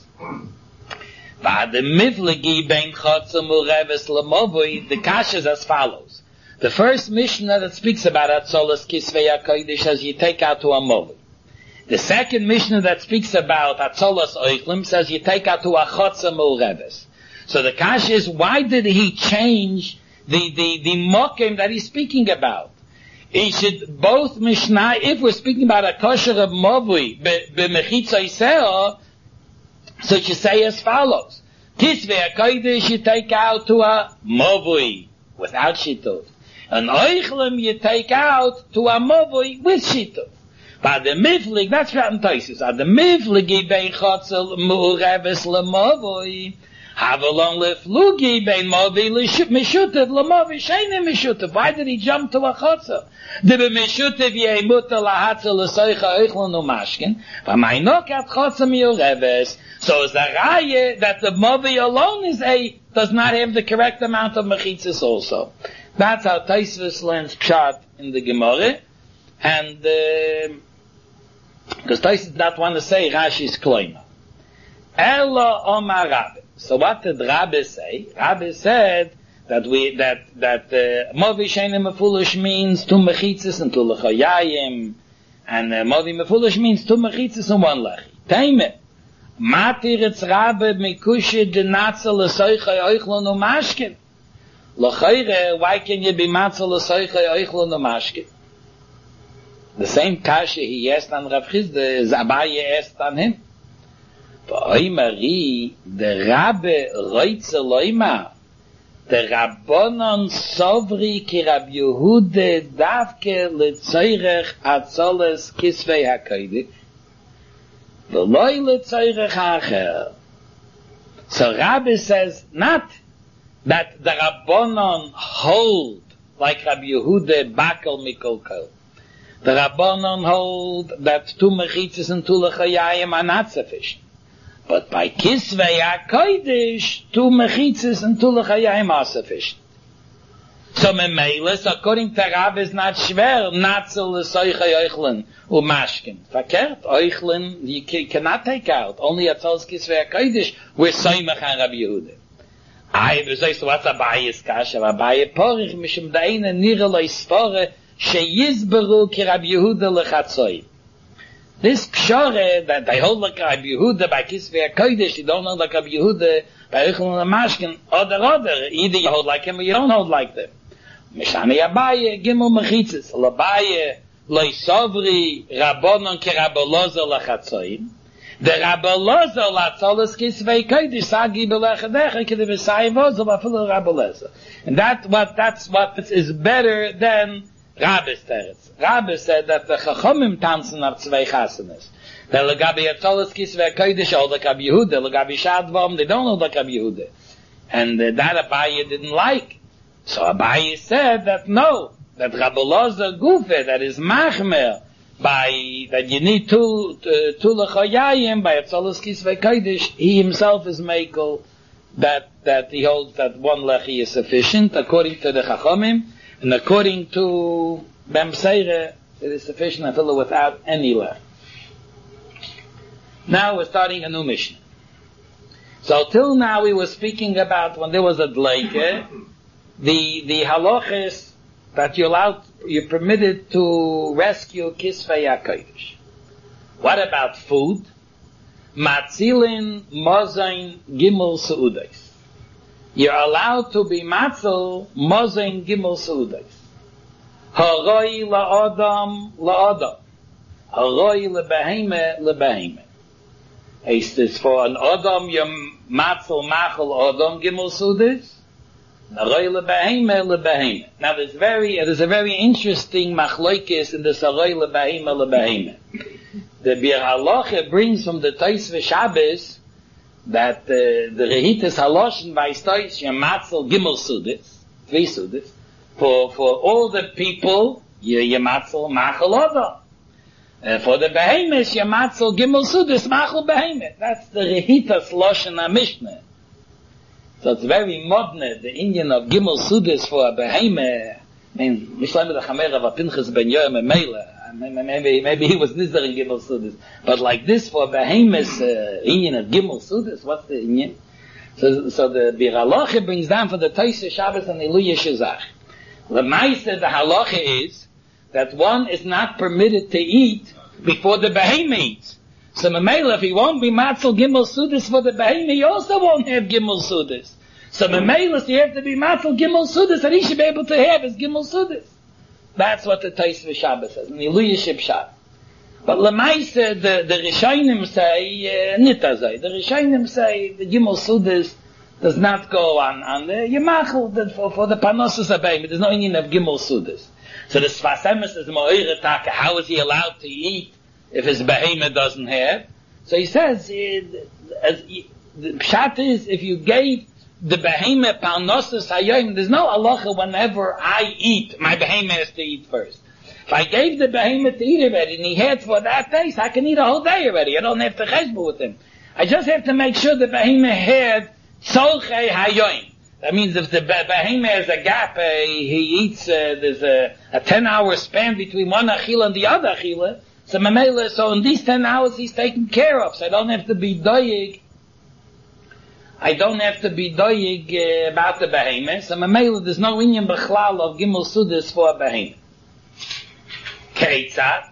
The kasha is as follows. The first Mishnah that speaks about Atzolas Kisvei HaKodesh as you take out to a Movi. The second Mishnah that speaks about Atzolas Oichlim says you take out to a Chotza Mureves. So the kasha is, why did he change the, the, the Mokim that he's speaking about? He should both Mishnah, if we're speaking about a kosher of Movi, b'mechitza Yisrael, so it should say as follows. Kisvei HaKodesh you take out to a Movui without shittuv. And Oichlem you take out to a Movui with shittuv. But the miflig, that's right in Taisus. At the mifligi bein chotzel mu'ureves lemovui, havelon leflugi bein movi mishutev lemovi sheine mishutev. Why did he jump to a chotzel? The mishutev yemuta lahatzel lesoicha oichlon umashkin. V'mainok at chotzel mi'ureves. So it's a raya that the movi alone is a, does not have the correct amount of mechitzas also. That's how Taisus learns pshat in the Gemara. And, because uh, Taisus does not want to say Rashi's kloima. Ella Omar Rabbi. So what did Rabbi say? Rabbi said that we, that, that, uh, movi sheine mefulish means two mechitzas and two lechayayim. And uh, movi mefulish means two mechitzas and one lechi. Taime. Matir etz Rabbi mikushe denatzel lesoichai oichlon umashkin. L'chayre, why can you be matzel lesoichai oichlon umashkin? The same kasha he asked on Rav Chizda, Zabaye asked on him. V'oimari, the Rabbi roitze loima, the Rabbonon sovri ki Rab Yehuda davke lezoirech atzoles kisvei hakodesh, v'loi lezoirech acher. So Rabbi says not that the Rabbonon hold like Rab Yehuda bakel mikol kol. The Rabbanon hold that two mechitzas and two lechayayim are not sufficient. But by Kisvei HaKodesh, two mechitzas and two lechayayim are sufficient. So Memelis, according to Rav, is not schwer, natzel lesoichai oichlin umashkin. Verkehrt, oichlin, you cannot take out. Only Atzolas Kisvei HaKodesh, we're soimach on Rabbi Yehuda. I, so what's Abaye's kasha? Abaye porich, mishum da'ina nira lo isfore, sheyizberu ki Rabbi Yehuda lechatzoy. This pshore that they hold like Rabbi Yehuda by Kisvei HaKodesh, you don't hold like Rabbi Yehuda by Oichlon HaMashkin, other other. Either you hold like him or you don't hold like them. Mishani Abaye, Gimel Mechitzis, Labaye, Loisovri, Rabbonon ki Rabbi Lozer lechatzoy. The Rabbi Lozer latzolas Kisvei HaKodesh, Sagi belechadecha ki the Messiah vozel afilu Rabbi Lozer. And that what that's what is better than Rabbi's teretz. Rabbi said that the Chachamim tanzen auf zwei chasenes. The Legabi Atzolas Kisvei HaKodesh hold like Rabbi Yehuda, Legabi Shadvam, they don't hold like Rabbi Yehuda. And uh, that Abaye didn't like. So Abaye said that no, that Rabbi Lozer Gufe, that is Machmer, by, that you need two, uh, two Lechayayim, by Atzolas Kisvei HaKodesh, he himself is Mekel, that, that he holds that one Lechi is sufficient, according to the Chachamim, and according to Bem Seire, it is sufficient to fill it without any left. Now we're starting a new mission. So till now we were speaking about when there was a dleike, the the halachas that you're allowed, you're permitted to rescue Kisvei HaKodesh. What about food? Matzilin, mozain, gimel seudos. You're allowed to be matzel, mozain, gimel seudos. Haroi la'adam la'adam. Haroi lebeheme lebeheme. Is this for an adam yom matzel machel adam gimel seudos? Haroi lebeheme lebeheme. Now there's very, there's a very interesting machloikis in this haroi lebeheme lebeheme. the Bir Halacha brings from the Tosfos Shabbos that uh, the Rehitas Haloshen by Stoish Yamatzel Gimel Sudis, three Sudis, for, for all the people, Yamatzel Machal Oda. Uh, for the Behemoth, Yamatzel Gimel Sudis Machal Behemoth. That's the Rehitas Loshen HaMishnah. So it's very modern, the Indian of Gimel Sudis for a Behemoth. I mean, Mishlam the Chamer of Pinchas ben Yoem and Mela. Maybe, maybe he was Nizar in Gimel Sudis. But like this for Behemoth's uh, Indian of Gimel Sudis, what's the Indian? So, so the Bir Halacha brings down for the Tosfos Shabbos and Iluyah Shezach. The Maisa, the Halacha is that one is not permitted to eat before the Behemoth eats. So Mamela, if he won't be Matzel Gimel Sudis for the Behemoth, he also won't have Gimel Sudis. So Mamela, you have to be Matzel Gimel Sudis, that he should be able to have his Gimel Sudis. That's what the Tosfos Shabbos says, in the Iluyah Shibshad. But Lamaisa, the, the Rishonim say, uh, Nitazai. The Rishonim say the Gimel Sudis does not go on, on the Yemachel, for, for the Panosas Abayim. There's no Indian of Gimel Sudis. So the Sfas Emes is Mo'ire Taka, how is he allowed to eat if his behemoth doesn't have? So he says, uh, as, the Pshat is, if you gave the behemoth Panosas Hayom, there's no halacha whenever I eat, my behemoth has to eat first. If I gave the behemoth to eat already, and he had for that day, so I can eat a whole day already. I don't have to cheshbon with him. I just have to make sure the behemoth had tzolchei hayom. That means if the behemoth has a gap, uh, he eats, uh, there's a, a ten hour span between one achila and the other achila, so mamela, so in these ten hours he's taken care of, so I don't have to be doyig, I don't have to be doyig uh, about the behemoth, so mamela, there's no inyan b'chlal of gimel sudis for a behemoth. Keitzat,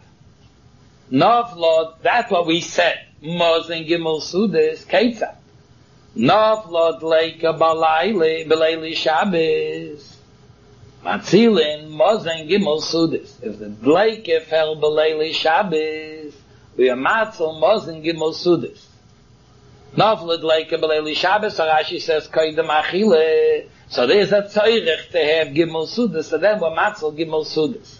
Novlod, that's what we said, Mozen Gimel Sudis, Keitzat. Novlod Leika Balaili, Balaili Shabbos, Matzilin, Mozen Gimel Sudis. If the Leika fell Balaili Shabbos, we are Matzel, Mozen Gimel Sudis. Novlod Leika Balaili Shabbos, Rashi says, Koidem Achile. So there's a Tzoyrech to have Gimel Sudis, so then we're Matzel Gimel Sudis.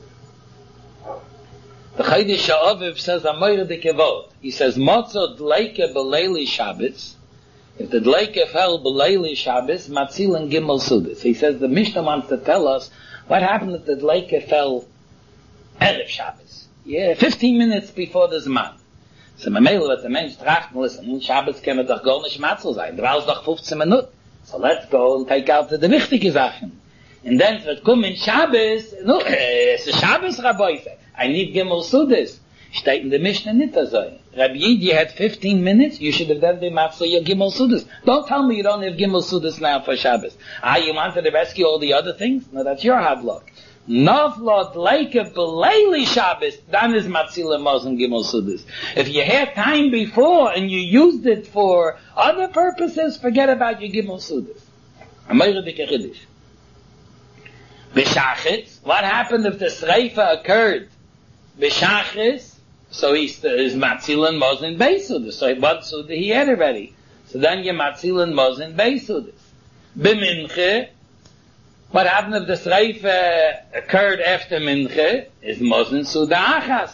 The Chaydish Ha'aviv says a moire de kevod. He says, Motzo dleike b'leili Shabbos. If the dleike fell b'leili Shabbos, matzilin gimel sudis. He says the Mishnah wants to tell us what happened if the dleike fell Erev Shabbos. Yeah, fifteen minutes before the Zman. So Mamela, what the Mensch tracht, listen, in Shabbos kann man doch gar nicht matzel sein. Da war es doch fifteen Minuten. So let's go and take out the wichtige Sachen. And then, wird kommen in Shabbos, no, es ist Shabbos, Rabbi, I need Gimel Sudis. Steht in the Mishnah nicht so. Rabbi Yid, you had fifteen minutes, you should have done the Matzah, your Gimel Sudis. Don't tell me you don't have Gimel Sudis now for Shabbos. Ah, you wanted to rescue all the other things? No, that's your hard luck. Novlod Leike B'leili Shabbos, then is Matzila Mozen Gimel Sudis. If you had time before and you used it for other purposes, forget about your Gimel Sudis. Amayra Dike Chiddush. B'shachitz, what happened if the Sreifa occurred? B'shachitz, so he's, he's Matzilin Mozen Beisudis. So what Suda he had already. So then you Matzilin Mozen Beisudis. B'minche, what happened if the Sreifa occurred after Minche? Is Mozen Suda Achas.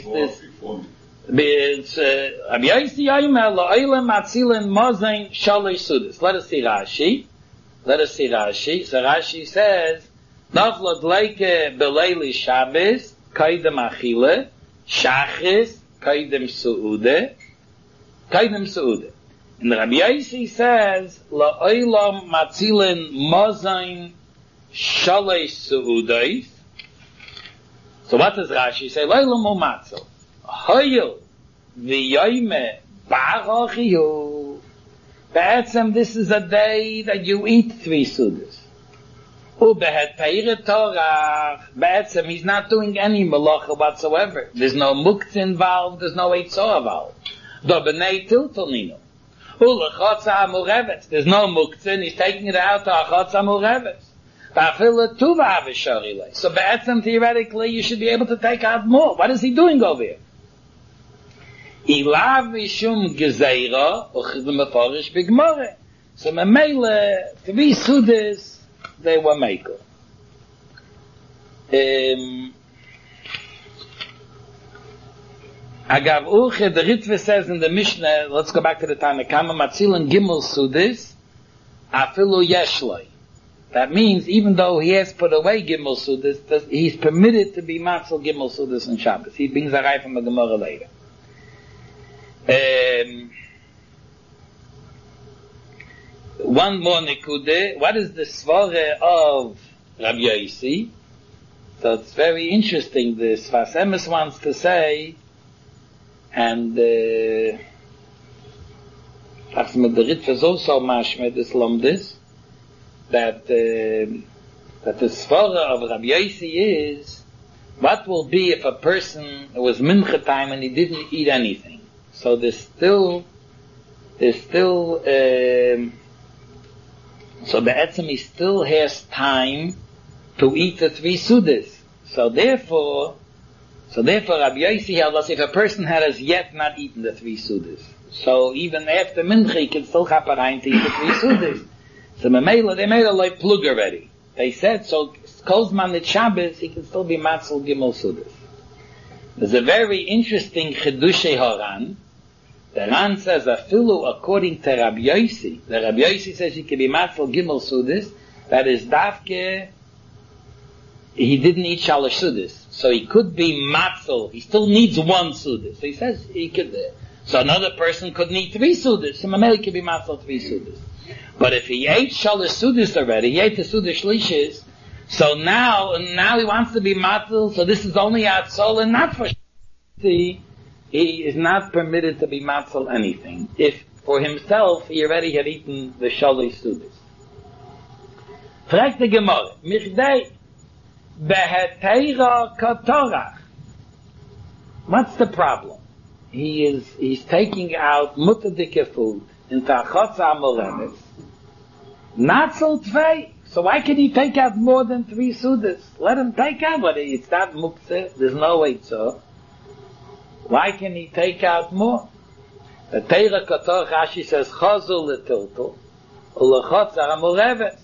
It's, uh, Rabbi Yossi Yomer, La'olam Matzilin Mozen Shalosh Sudis. Let us see Rashi. Let us see Rashi. So Rashi says, Novlod Leike B'leili Shabbos, Kaidem Achile, Shachis, Kaidem Su'ude, Kaidem Su'ude. And Rabbi Yossi says, La'olam Matzilin Mozain Shalosh Su'udais. So what does Rashi say? La'olam U'matzel. Hoyel V'yoyme Ba'achiyu. Ba'atzem, this is a day that you eat three Sudas. Ubehet Peire Torah, Ba'atzem, he's not doing any malacha whatsoever. There's no muktzah involved, there's no eitzah involved. Do b'nei tiltoninu. Ulechotza amurevetz, there's no muktzah, and he's taking it out to achotza amurevetz. Ba'afila tuva aveshorilei. So Ba'atzem, theoretically, you should be able to take out more. What is he doing over here? Ilav mishum gezeira, uchidem meforish b'gmore. So memele, three sudas, they were maker. Um, Agav Uche, the Ritva says in the Mishnah, let's go back to the Tanakama, Matzil and Gimel Sudis, Afilu Yeshloi. That means, even though he has put away Gimel Sudis, he's permitted to be Matzil Gimel Sudis on Shabbos. He brings a rai from the Gemara later. Um, one more Nekude. What is the Svare of Rabbi Yossi? So it's very interesting. The Sfas Emes wants to say, and uh, Achmed the Ritva is also mashmed this lomdis, that uh, that the svara of Rabbi Yossi is, what will be if a person was mincha time and he didn't eat anything? So there's still there's still um, so the etzem he still has time to eat the three sudas. So therefore, so therefore Rabbi Yossi held us if a person had as yet not eaten the three sudas, so even after mincha he can still have a rein to eat the three sudas. So they made a like plug already. They said so. Kozman at Shabbos he can still be matzal gimel sudas. There's a very interesting chedushay Haran. The Ran says afilu according to Rabbi Yossi. The Rabbi Yossi says he can be matzal gimel sudas. That is dafke. He didn't eat shalosh sudas, so he could be matzal. He still needs one sudas. So he says he could. Uh, so another person could need three sudas. So Mameli could be matzal three sudas. But if he ate shalosh sudas already, he ate the sudas shlishis. So now, now he wants to be matzal. So this is only atzol and not for. See, he is not permitted to be matzal anything. If for himself he already had eaten the shalosh sudas. Frag the Gemara. Michdei. Beheteira katorach. What's the problem? He is he's taking out mutadike food into achotza amoleves. Not so tvei. So why can he take out more than three sudas? Let him take out, but it's not muktzeh. There's no way so. Why can he take out more? The teira katorach, Rashi says chazul letiltul ulechotza amoleves.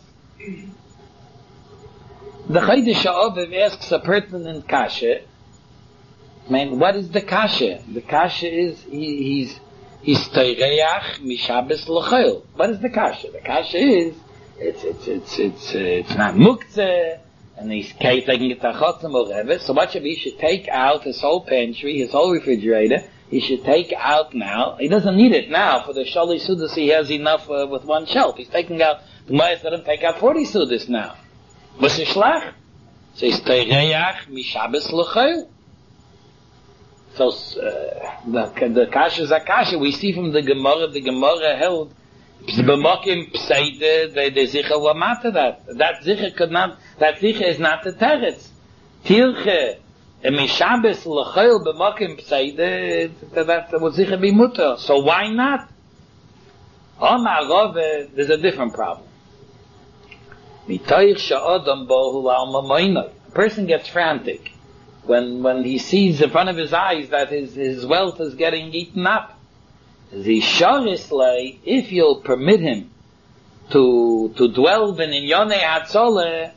The Chaydish Ha'oviv asks a pertinent kasha. I mean, what is the kasha? The kasha is he, he's he's teireach mishabes l'chayil. What is the kasha? The kasha is it's it's it's it's uh, it's not muktzeh, and he's taking it tachotzim or reves. So what should be? He should take out his whole pantry, his whole refrigerator. He should take out now. He doesn't need it now for the shali sudas. He has enough uh, with one shelf. He's taking out. The Ma'as let him take out forty sudas now. Was is shlach? So it's teireach mishabes l'chayil. So uh, the the kasha is a kasha. We see from the Gemara. The Gemara held b'makim pseide the the zicha wamata that that zicha could not. That zicha is not the teretz. Tilche mishabes l'chayil b'makim pseide that would zicha be mutter. So why not? Omar Rove, there's a different problem. A person gets frantic when when he sees in front of his eyes that his, his wealth is getting eaten up. If you'll permit him to to dwell in Inyone Hatzole,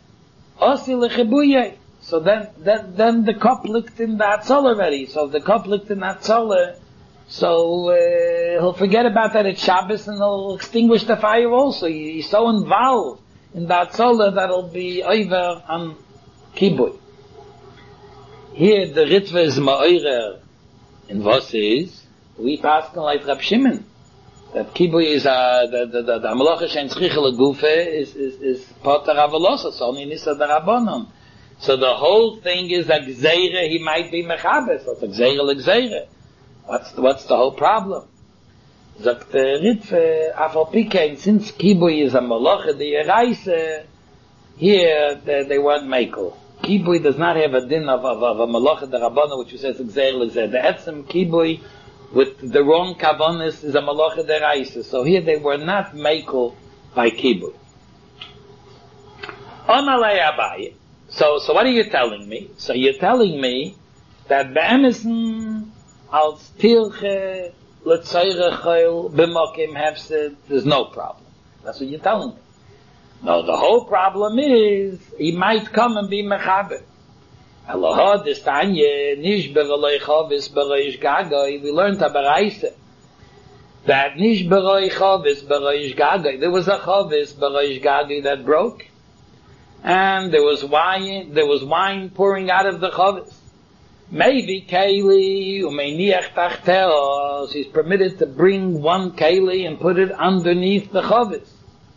so then then then the couplet in the Hatzole already. So the couplet in Hatzole, so uh, he'll forget about that at Shabbos and he'll extinguish the fire also. He, he's so involved in that solar that'll be over on kibui. Here the Ritva is ma'orer in what is we pass on like Rab Shimon that kibui is a the the the amalocha shein tzricha legufe is is is poter avalosa so only nisa darabonon. So the whole thing is a gzeire. He might be mechabes. So it's a gzeire legzeire. What's the, what's the whole problem? Sagt der Ritve, afal pikein, since kibui is a malacha, the eraise, here they, they weren't mekel. Kibui does not have a din of, of, of a malacha the rabbana, which says exer l'exer. The etzem kibui with the wrong kavanis is a malacha the eraise. So here they were not mekel by kibui. Amalei Abaye. So, so what are you telling me? So you're telling me that be'emesen als tilche L'tzayre chayil b'mokim hefsid, there's no problem. That's what you're telling me. No, the whole problem is he might come and be mechaber. Aloha, this Tanya, Nish Berolei Chavis Bereish Gagai, we learned a Baraisa, that Nish Berolei Chavis Bereish Gagai, there was a Chavis Bereish Gagai that broke, and there was wine, there was wine pouring out of the Chavis. Maybe Keli, Umeiniach Tachteos, he's permitted to bring one Keli and put it underneath the Chavis.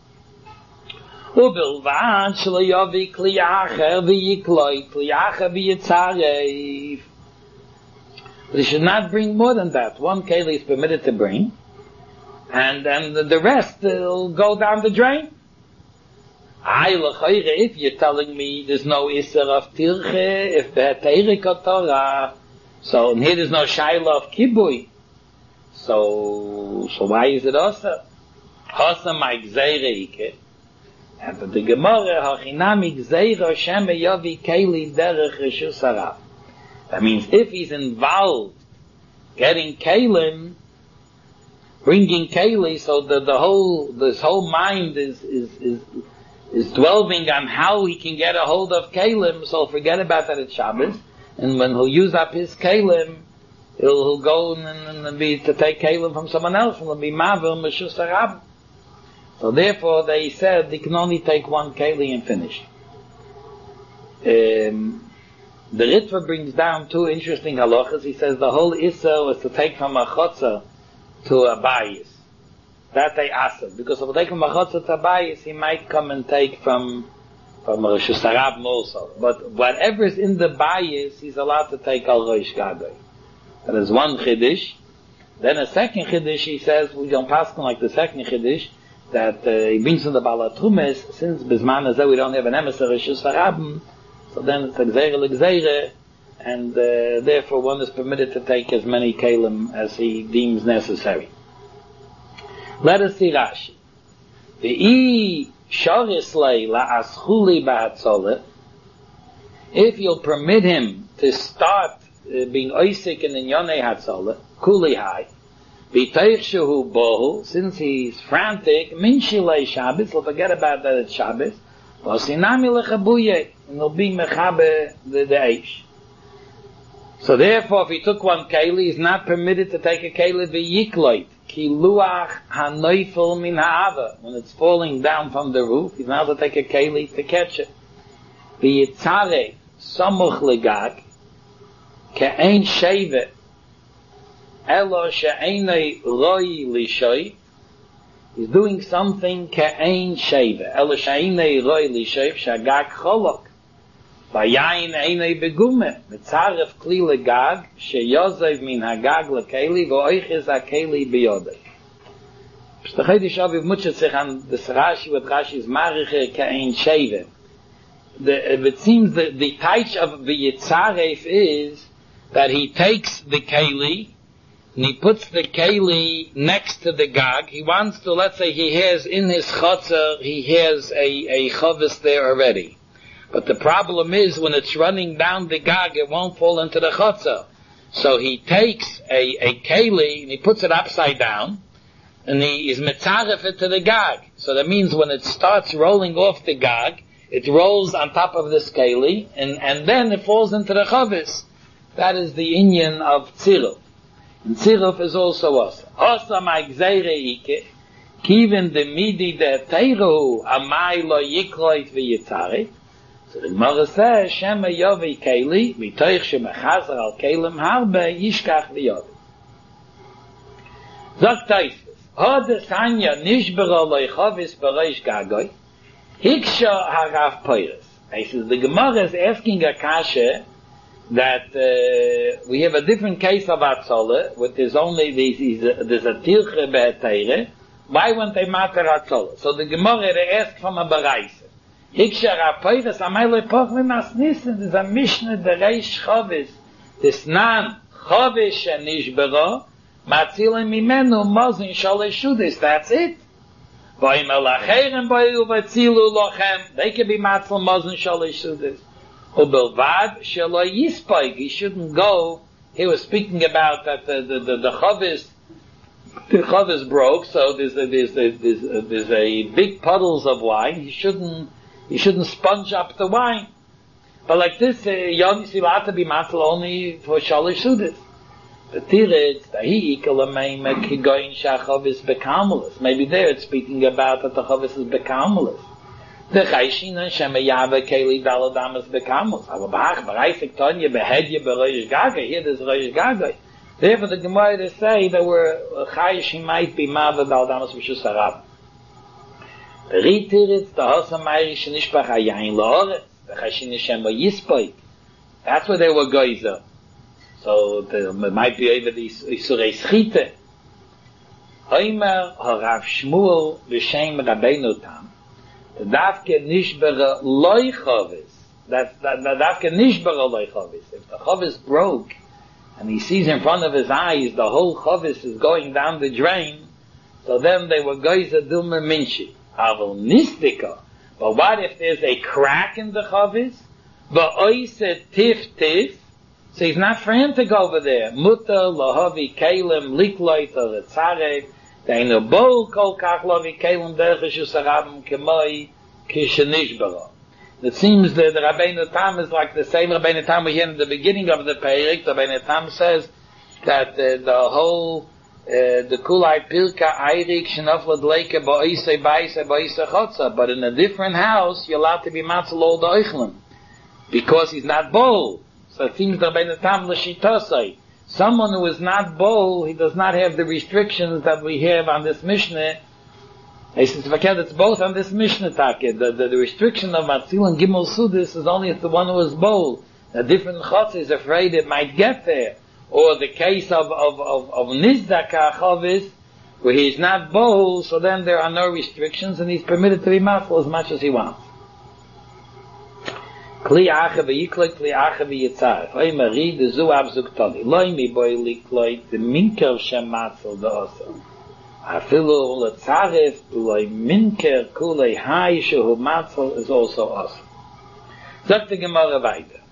Ubilvad shelo yavi kli acher v'yikloi kli acher v'yitzarev. But he should not bring more than that. One keli is permitted to bring, and then the, the rest will go down the drain. Ay l'chayre, if you're telling me there's no iser of tirche, if the teirika Torah, so and here there's no shaila of kibui, so so why is it also? Hasa my gzeire. And the Gemara, Hachinami Gzeira Shem Yavi Keli Derech Reshus Harav. That means if he's involved getting Kalim, bringing Keli, so that the whole, this whole mind is, is, is, is dwelling on how he can get a hold of Kalim, so forget about that at Shabbos, and when he'll use up his Kalim, he'll, he'll go and, and be, to take Kalim from someone else, and he'll be Mavil Reshus Harav. So therefore, they said they can only take one keli and finish. Um, the Ritva brings down two interesting halachas. He says the whole issa was to take from a chotzer to a bayis. That they asked him. Because if they take from a chotzer to a bayis, he might come and take from from Rosh Hashanah also. But whatever is in the bayis, he's allowed to take al Rosh Gadol. That is one chiddush. Then a second chiddush, he says, we don't pass on like the second chiddush, that uh, he brings in the Balatrumes, since Bisman Azeh we don't have an emissary Reshus Harabim, so then it's a Gzeire L'Gzeire, and uh, therefore one is permitted to take as many Kalim as he deems necessary. Let us see Rashi. V'i shoris lei la'aschuli ba'atzoleh, if you'll permit him to start uh, being oisik in Inyonei Hatzoleh, kuli hai, B'teichshehu bohu, since he's frantic, min shilei Shabbos, he'll forget about that at Shabbos, v'osinami lechabuye, and he'll be mechabe the, the eish. So therefore, if he took one keli, he's not permitted to take a keli v'yikloit, ki luach hanoifel min ha'ava, when it's falling down from the roof, he's not allowed to take a keli to catch it. V'yitzare samuch legag, ke'ein shevet, Elo she'enei roi lishoy, he's doing something ke'ein sheva. Elo she'enei roi lishoy, shagag cholok. Vayayin einei begume, mitzaref kli legag, sheyozev min hagag lekeli, vo'oichiz hakeli biyodei. P'stachei Shaviv mutchet sich an des Rashi, what Rashi is mariche ke'ein sheva. It seems that the taich of the Yitzaref is that he takes the keli, and he puts the keli next to the gag. He wants to, let's say he has in his chotzer, he has a, a chavis there already. But the problem is when it's running down the gag, it won't fall into the chotzer. So he takes a, a keli and he puts it upside down, and he is mitzaref it to the gag. So that means when it starts rolling off the gag, it rolls on top of this keli, and, and then it falls into the chavis. That is the inyan of tziruf. And tziruf is also us. Osa my gzeire ike, kiven de midi de teiru, amai lo yikloit v'yitzarek. So the Gemara says, Shema yovi keli, v'toich shemechazer al kelim harbe, yishkach v'yovi. Zog Taisvis, Hode sanya nishbera lo yichovis b'reish gagoy, hiksha harav poiris. He says, the Gemara is asking a kasha, that uh, we have a different case of Atzola, with there's only these, there's a Tirche Be'eteire, why won't they matter Atzola? So the Gemara they ask from a Baraisa. Hiksha Rapoiris, Amaylo Poch Memasnissen, there's a Mishnah, the Reish Chovis, this Nan, Chovis Shenishbero, Matzilim Mimenu, Mozin Sholeshudis, that's it. Boim Elacherem Boiu Vatzilu Lochem, they can be Matzil Mozin Sholeshudis. Ubelvad shelo yispaig, he shouldn't go. He was speaking about that the the the, the chavis, the chavis broke, so there's a, there's a, there's a, there's a big puddles of wine. He shouldn't he shouldn't sponge up the wine. But like this, uh, Yom Yisrael to be matzal only for Shalish Sudas. The Tiritz, the Hi'ikal Ameima Kigoyin Shachavis Bekamulis. Maybe there it's speaking about that the Chavis is Bekamulis. The Chayshin and Shemayava Keli Daladamas Bekamulis. Avabach, Baraisik Tonya, Behedya, Beroish Gaga. Here there's Roish Gaga. Therefore the Gemara to say that we're Chayshin might be Mava Daladamas Vishus Arab. The Ritiritz, the Hosa Mayrish Nishbach Ayayin La'oretz. The Chayshin Shema Yispoit. That's where they were Geyser. So there might be over the Isurei Schite. Oimer Harav Shmuel V'Shem Rabbeinu Tam. The Davke Nishbera Loi Chavis. That's the Davke Nishbera Loi Chavis. If the Chavis broke, and he sees in front of his eyes the whole Chavis is going down the drain, so then they were Geyser Dilmer Minshi. Aval Nistika. But what if there's a crack in the Chavis? V'Oise Tif Tif. So he's not for him to go over there. Mutter, Lahavi, Kalim, Likloit, or Tzarek, Deinu Bol, Kol Kach, Lahavi, Kalim, Derchish, Usarabim, Kemoi, Kishanishbara. It seems that the Rabbeinu Tam is like the same Rabbeinu Tam we hear in the beginning of the Peirik. The Rabbeinu Tam says that uh, the whole, uh, the Kulai Pirka, Eirik, Shenoflad Leike, Ba'isei, Ba'isei, Ba'isei, Chotza. But in a different house, you're allowed to be Matzal all the Eichlim. Because he's not bold. So it seems that by the time L'shitosai, someone who is not bold, he does not have the restrictions that we have on this Mishnah. He says, it's both on this Mishnah Take. The, the, the restriction of Matzil and Gimel Sudis is only if the one who is bold. A different Chotz is afraid it might get there. Or the case of, of, of, of Nizdaka Chavis, where he is not bold, so then there are no restrictions and he's permitted to be Matzil as much as he wants. Kli ache v'yikloi, kli ache v'yitzaref. Oy mari, de zu abzuk toli. Loi mi boi likloi, de minker shem matzel de oso. Afilu l'tzaref, loi minker kulei hai shehu matzel is also oso. Sagt the Gemara weiter.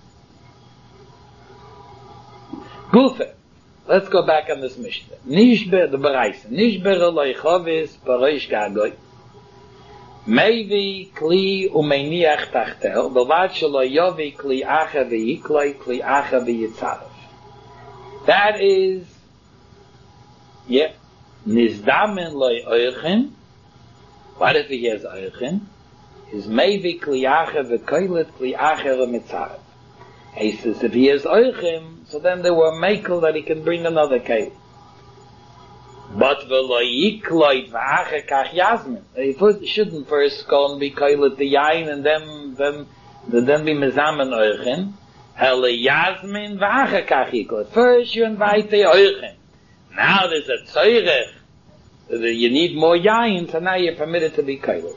Gufe. Let's go back on this Mishnah. Nishber, the Bereise. Nishber loi chovis, baroish gagoi. Maybe kli umeniach tachtel, b'vad shelo yovi kli acha v'yikloi, kli acha v'yitzaref. That is, yeah, nizdamen loy oichin. What if he has oichin? Is maybe kli acha v'koilet, kli acha v'yitzaref. He says if he has oichin, so then there were makel that he can bring another keli. But v'lo yikloit v'ache kach yasmin. He shouldn't first go and be koilet the yain and then, then, then be mezamen oichin. Hele yasmin v'ache kach yikloit. First you invite the oichin. Now there's a tzoyrech. You need more yain, so now you're permitted to be koilet.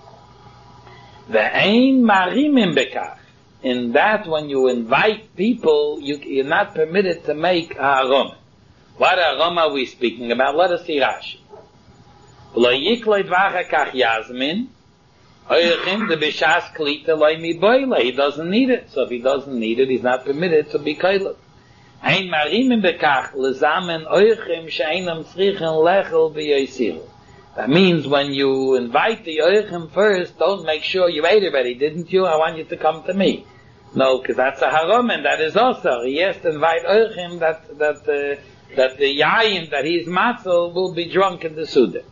Ve'ein marimim bekach. In that when you invite people, you, you're not permitted to make ha'arom. What arom are we speaking about? Let us see Rashi. Lo yikloi dvacha kach yasmin, oichin de b'shas klita loy mi boile. He doesn't need it. So if he doesn't need it, he's not permitted to be koilet. Ein marimim bekach lezamen oichim she'einam tzrichen lechel v'yoisiru. That means when you invite the oichim first, don't make sure you ate already, didn't you? I want you to come to me. No, because that's a haram, and that is also. He has to invite oichim that, that, uh, that the yayin that he's matzel will be drunk in the Suda.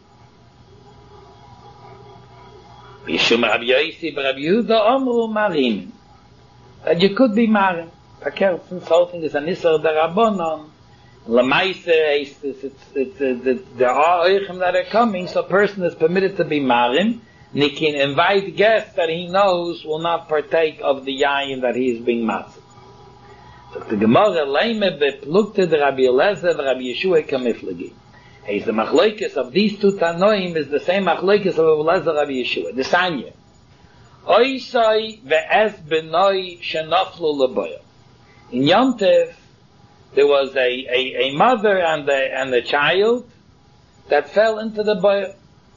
Yishum Rabbi Yosi Rabbi Yehuda Omru Marim. That you could be marim. Verkehrt insulting is an Isser Darabonon. Lamaise, it's, it's, it's, it's, there are oichim that are coming, so a person is permitted to be marim. And he can invite guests that he knows will not partake of the yayin that he is being matzel. So the Gemara leime beplukte de Rabbi Eliezer de Rabbi Yeshua kamiflegi. He's the machlokes of these two tanoim is the same machlokes of Rabbi Eliezer Rabbi Yeshua. The Sanya. Oisai ve'ez benoi shenaflu leboya. In Yom Tov, there was a, a, a mother and a, and a child that fell into the boya.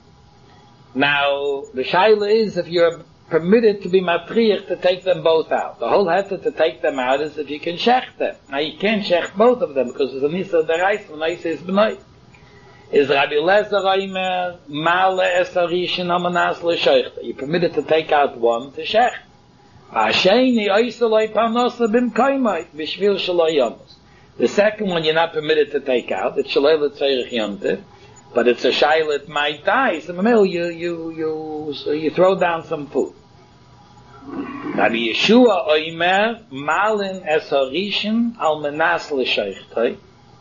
Now, the shaila is if you're permitted to be matriach to take them both out. The whole heter to take them out is if you can shech them. Now you can't shech both of them because it's a nisa derais when I say b'noi. Is Rabbi Eliezer Reimer male esarishin amanas l'sheichta. You're permitted to take out one to shech. Asheni oisaloi parnosa bimkaimai b'shvil shaloi yomos. The second one you're not permitted to take out. It's shaloi l'tzorech yomtiv, but it's a shayla, it might die. So you you you so you throw down some food. Rabbi Yeshua oimer malin es harishin al menas l'sheichtoi.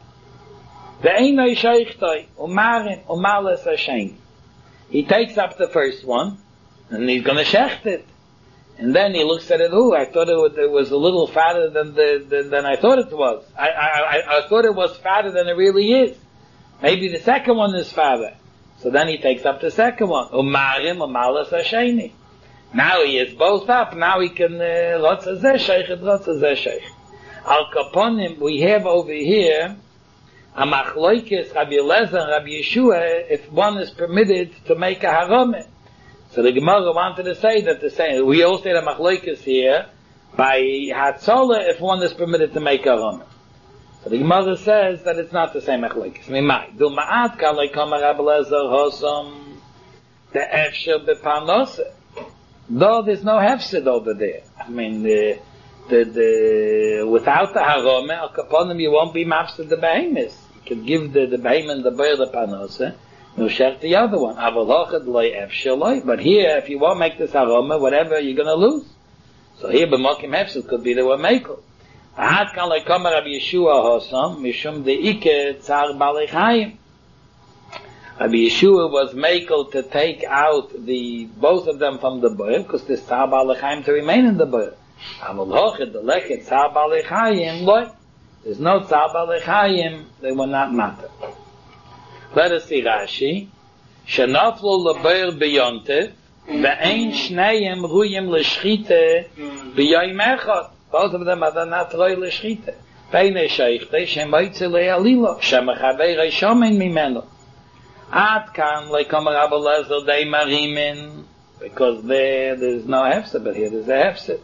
Ve'enoi sheichtoi umarin umal es hasheni. He takes up the first one and he's going to shecht it. And then he looks at it, oh, I thought it was, it was a little fatter than the, than, than I thought it was. I, I, I, I thought it was fatter than it really is. Maybe the second one is fatter. So then he takes up the second one. Umarim, umalas hasheni. Now he is both up. Now he can, rotz hazeh sheikh, rotz hazeh sheikh. Al kaponim, we have over here, a machloikis, Rabbi Eliezer and Rabbi Yeshua, if one is permitted to make a haromeh. So the Gemara wanted to say that the same, we all say the machloikis here, by hatzola, if one is permitted to make a haromeh. So the Gemara says that it's not the same machloikis. Mimai, du ma'at kalei kamar Rabbi Eliezer hosom, the efshel beparnoseh. Though there's no hefsid over there. I mean, the, the, the, without the haromeh, al kaponim, you won't be mafsid the behemoths. You can give the, the behemoth the boil the parnoseh, you'll shech the other one. Avalachad loy efshel loy. But here, if you won't make this haromeh, whatever, you're gonna lose. So here, b'mokim hefsid could be the one mekel. Ahad kan loy kamer Rabbi Yeshua hosam, mishum de'ike tzar balei chayim. Rabbi Yeshua was makel to take out the both of them from the boil, because there's tzar balei chayim to remain in the boil. Avalachad the leket tzar balei chayim loy. There's no tzar balei chayim, they will not matter. Let us see Rashi. Shenaflu lebeir beyontev, ve'ein shneim ruyim l'shchite b'yoyim echad. Both of them are not roy l'shchite. Beinei sheichte shemoitze le'alilo, shemachavei reishomen mimeno. Ad kan le'komer Rabbi Eliezer dei marimin, because there, there's no hefset, but here there's a hefset.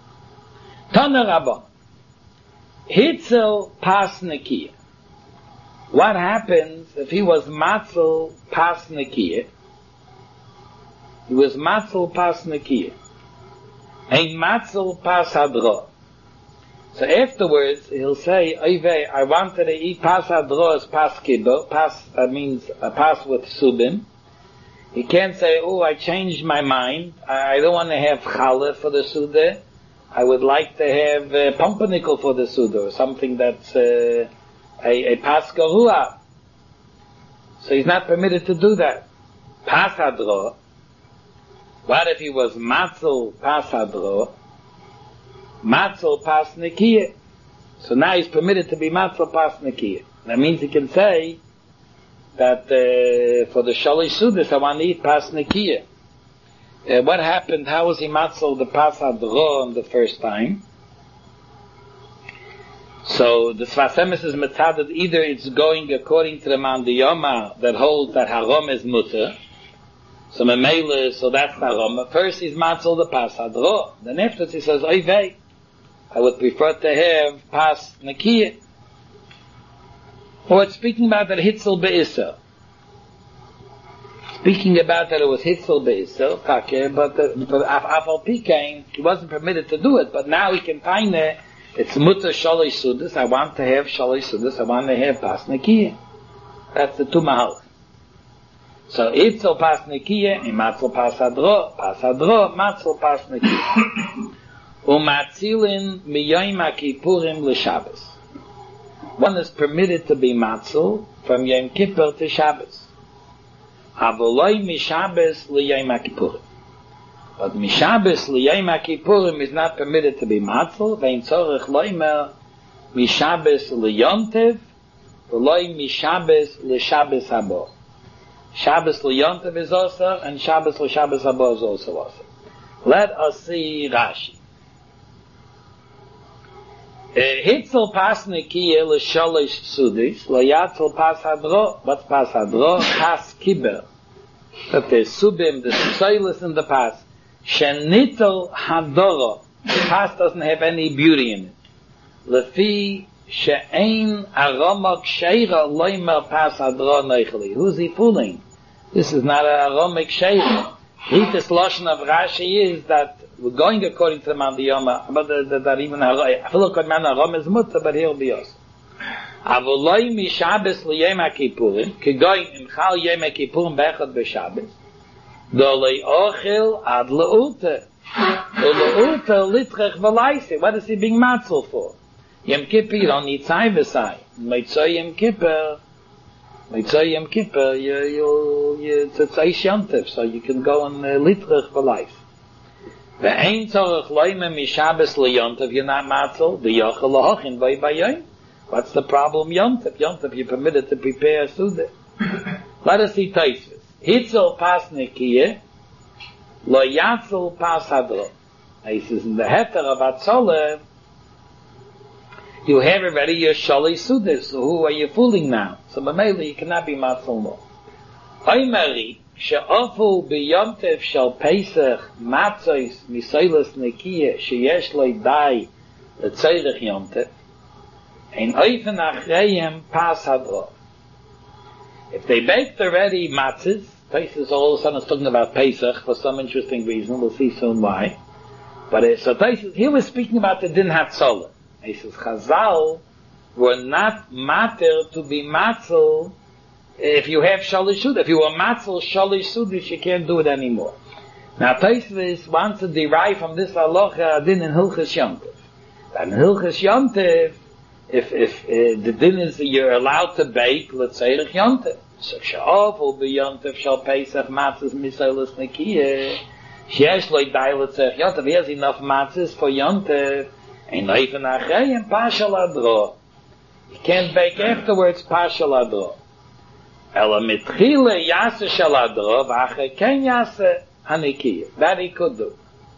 Tana Rabban. Hitzel pas nekiyah. What happens if he was matzel pas nekiyah? He was matzel pas nekiyah. Ein matzel pas hadro. So afterwards he'll say, Oivei, I wanted to eat pas hadro as pas kibbo. Pas uh, means a pas with subim. He can't say, oh, I changed my mind. I, I don't want to have challah for the sudah. I would like to have uh, pumpernickel for the sudah, or something that's uh, a, a pas garua. So he's not permitted to do that. Pas hadro. What if he was matzel pas hadro? Matzel pas nekiyah. So now he's permitted to be matzel pas nekiyah. That means he can say that uh, for the shalish sudas I want to eat pas nekiyah. Uh, what happened? How was he matzel the pas hadro on the first time? So the Sfas Emes is metzadet, either it's going according to the Mandiyoma that holds that harom is mutter. So memele, so that's harom. First he's matzel the pas hadro. Then afterwards he says, oy vey, I would prefer to have pas nekiyah. Or it's speaking about that hitzel be'isser. Speaking about that it was hitzel be'isser, but the afal pikain, he wasn't permitted to do it, but now he can find it. It's mutter shalish sudas. I want to have shalish sudas. I want to have pas nekiyah. That's the two mahal. So itzel pas nekiyah, imatzel pas hadro, pas hadro, matzel pas nekiyah. Umatzilin miyoyim haKippurim l'Shabbos. One is permitted to be matzel from Yom Kippur to Shabbos. Avoloi mishabbos l'Yom haKippurim. But mishabbos l'Yom haKippurim is not permitted to be matzel. Vein tzorech loimer mishabbos l'Yontev, v'loi mishabbos l'Shabbos habo. Shabbos l'Yontev is also, and Shabbos l'Shabbos habo is also also. Let us see Rashi. Hitzel pas nekiyah l'shalish sudis, l'yatzel pas hadro. What's pas hadro? Pas kiber. That there's subim, the soilus in the pas. Shenitel hadoro. The pas doesn't have any beauty in it. Lefi she'ein aroma ksheira loimer pas hadro neicheli. Who's he fooling? This is not an aroma ksheira. Hitis lashon of Rashi is that we're going according to the man Yoma, but the, the, that even I feel like man Aram is mutter, but he'll be us. Avoloi mi Shabbos li Yom HaKippurim, kegoin im chal Yom HaKippurim bechad b'Shabbos, do lei ochel ad le'ulte, do le'ulte litrech v'laise. What is he being matzel for? Yom Kippur, you don't need tzai v'sai. Meitzoi Yom Kippur, Meitzoi Yom Kippur, you, you, you, it's a tzai yontif, so you can go and uh, litrech v'laise. Ve'ein tzorech loime mi Shabbos li yontif, you're not matzel, the yochel lahochin v'y bayayim. What's the problem? Yontif. Yontif, you're permitted to prepare a suda. Let us see Taisvis. Hitzel pas nekiyeh, lo yatzel pas hadro. He says, in the heter of Atzolah, you have already your shali suda, so who are you fooling now? So Mamela, you cannot be matzel more. Oimeri, she'ofu b'yontif shel Pesach, matzos, misailas nekiyeh, sheyesh lo dai, letzerich yontif, ein oifen achreim pas hadro. If they baked already matzahs, Taisus all of a sudden is talking about Pesach for some interesting reason. We'll see soon why. But uh, so Taisus here was speaking about the din hatzolah. He says Chazal were not matter to be matzel if you have shalish sudish. If you were matzel shalish sudish, you can't do it anymore. Now Taisus wants to derive from this halacha din in Hilchas Yontif. And in Hilchas Yontif, If if uh, the din is that you're allowed to bake, let's say the yontif. So she'avol b'yontif shall Pesach matzahs misailus nekiyeh. Sheyesh lo dai let's say yontif. He has enough matzahs for yontif. Ein leifen achayim pashal adro. You can't bake afterwards pashal adro. Ela mitchile yase shal adro v'achay ken yase hanikiyeh. That he could do.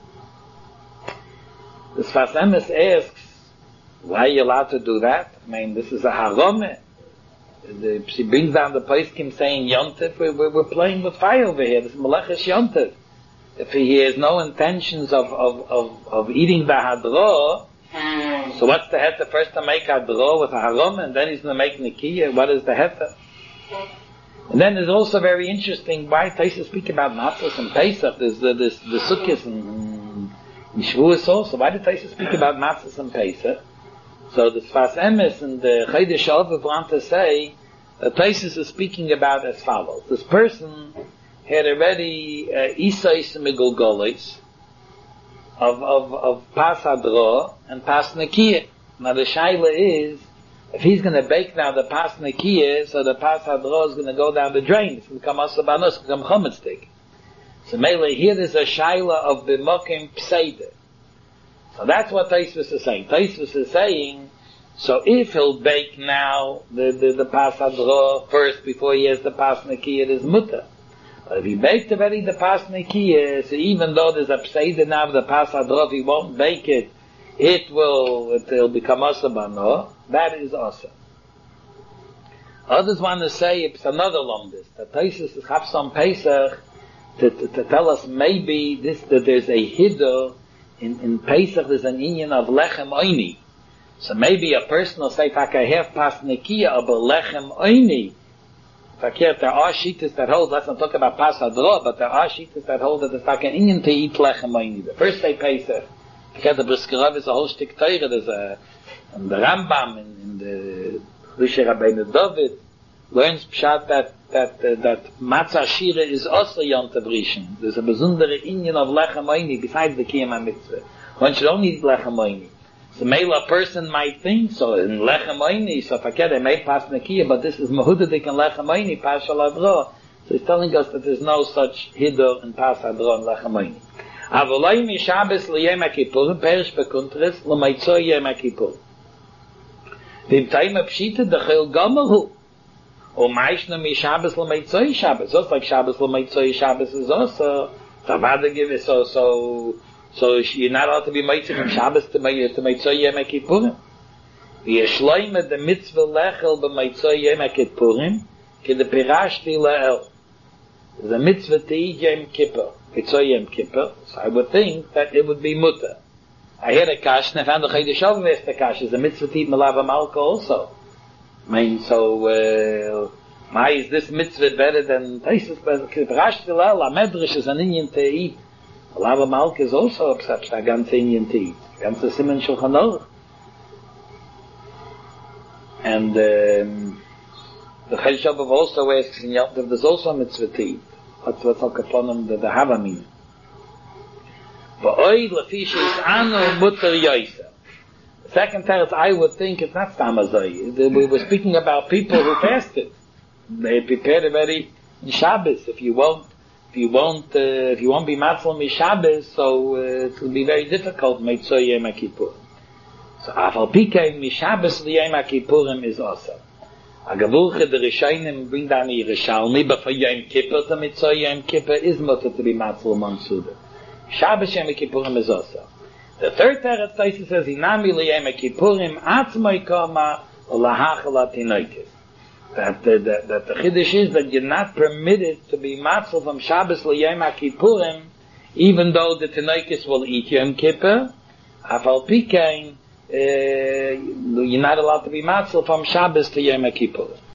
The Sfas Emes asks, why are you allowed to do that? I mean, this is a harome. The, she brings down the poskim saying yontif. We're, we're, we're playing with fire over here. This is meleches yontif. If he has no intentions of of of, of eating the hadro, so what's the heter? First to make hadro with a harome, and then he's going to make nikiyah. What is the heter? And then there's also very interesting why Taisa speak about matzos and Pesach. There's the this the sukkahs and, and Shavuos also. Why did Taisa speak about matzos and Pesach? So the Sfas Emes and the Chodesh Elul want to say that Taisus is speaking about as follows. This person had already Isais uh, Migulgolis of of of Pas Hadro and Pas Nekiyah. Now the shaila is, if he's going to bake now the Pas Nekiyah, so the Pas Hadro is going to go down the drain. It's going to come Asabanos, it's going to become Chometz stick. So mainly here there's a shaila of B'mokim Pseider. So that's what Taisvus is saying. Taisvus is saying, so if he'll bake now the, the, the Pas Hadro first before he has the Pas Nekiyah, it is mutter. But if he baked already the Pas Nekiyah, so even though there's a Pseider now of the Pas Hadro, if he won't bake it, it will, it will become Asabano. That is awesome. Others want to say it's another lomdis. That Taisvus is have some Pesach to, to, to tell us maybe this, that there's a hiddur. In, in Pesach, there's an inyan of lechem oini. So maybe a person will say, "If I have pas nekiyah of a lechem oini." Fakir, there are shittas that hold. Let's not talk about pas hadro, but there are shittas that hold that it's like an inyan to eat lechem oini. The first day Pesach, because the Briskarav is a whole stick Torah. There's a and the Rambam in, in the Rishe Rabbeinu David learns pshat that that uh, that matzah shira is also yontav rishon. There's a besondere inyan of lechem oini besides the kiyam mitzvah. One should only eat lechem oini. So maybe a person might think so in lechem oini. So forget they made pas nekiyah, but this is mehudadik in lechem oini pas shal hadro. So he's telling us that there's no such hiddur in pas hadro and lechem oini. Avolay mi Shabbos liyom HaKippurim perish bekuntris l'maitzoi yom HaKippur. V'im taim apshita dechil gomerhu. Or Maishna mi Shabbos l'meitzoi Shabbos. So it's like Shabbos l'meitzoi Shabbos is also. So Vada give it, so, so, so you're not allowed to be meitzoi from Shabbos to meitzoi Yom HaKippurim. V'yeshloime the mitzvah lechel b'meitzoi Yom HaKippurim ki de pirashti le'el. There's a mitzvah to eat Yom Kippur, meitzoi Yom Kippur. So I would think that it would be mutter. I heard a kash, and I found the Chodesh Elul asked the kash, there's a mitzvah to eat Melava Malka also. I mean, so, uh, why is this mitzvah better than Taisus? But Rashi Lel, a medrash is an inyan to eat Lava Malka is also upset by ganze Indian tea. Ganze Simen Shulchan Aruch. And um, the Cheshab of also asks in Yom there's also a mitzvah tea. That's what's like upon them, the, the Havamim. V'oi lefish is anu mutter yoisa. The second teretz, I would think it's not Stamazoi. We were speaking about people who fasted. They prepared already in Shabbos. If you won't, if you won't, uh, if you won't be matzal mi Shabbos, so uh, it will be very difficult. Meitzoi Yom Kippur. So afal pikein mi Shabbos li Yom Kippurim is also. A gavulche the Rishonim bring down the Yerushalmi, but for Yom Kippur to Meitzoi Yom Kippur is mutter to be matzal among Suda. Shabbos Yom Kippurim is also. The third teretz Taisa says Hinami li Yom Kippurim atzmai kama lahachal atinoikis. That the, that, that the chiddush is that you're not permitted to be matzal from Shabbos l'Yom Kippurim, even though the Tanoikis will eat Yom Kippur. Afal pikein, uh, you're not allowed to be matzal from Shabbos to Yom Kippurim.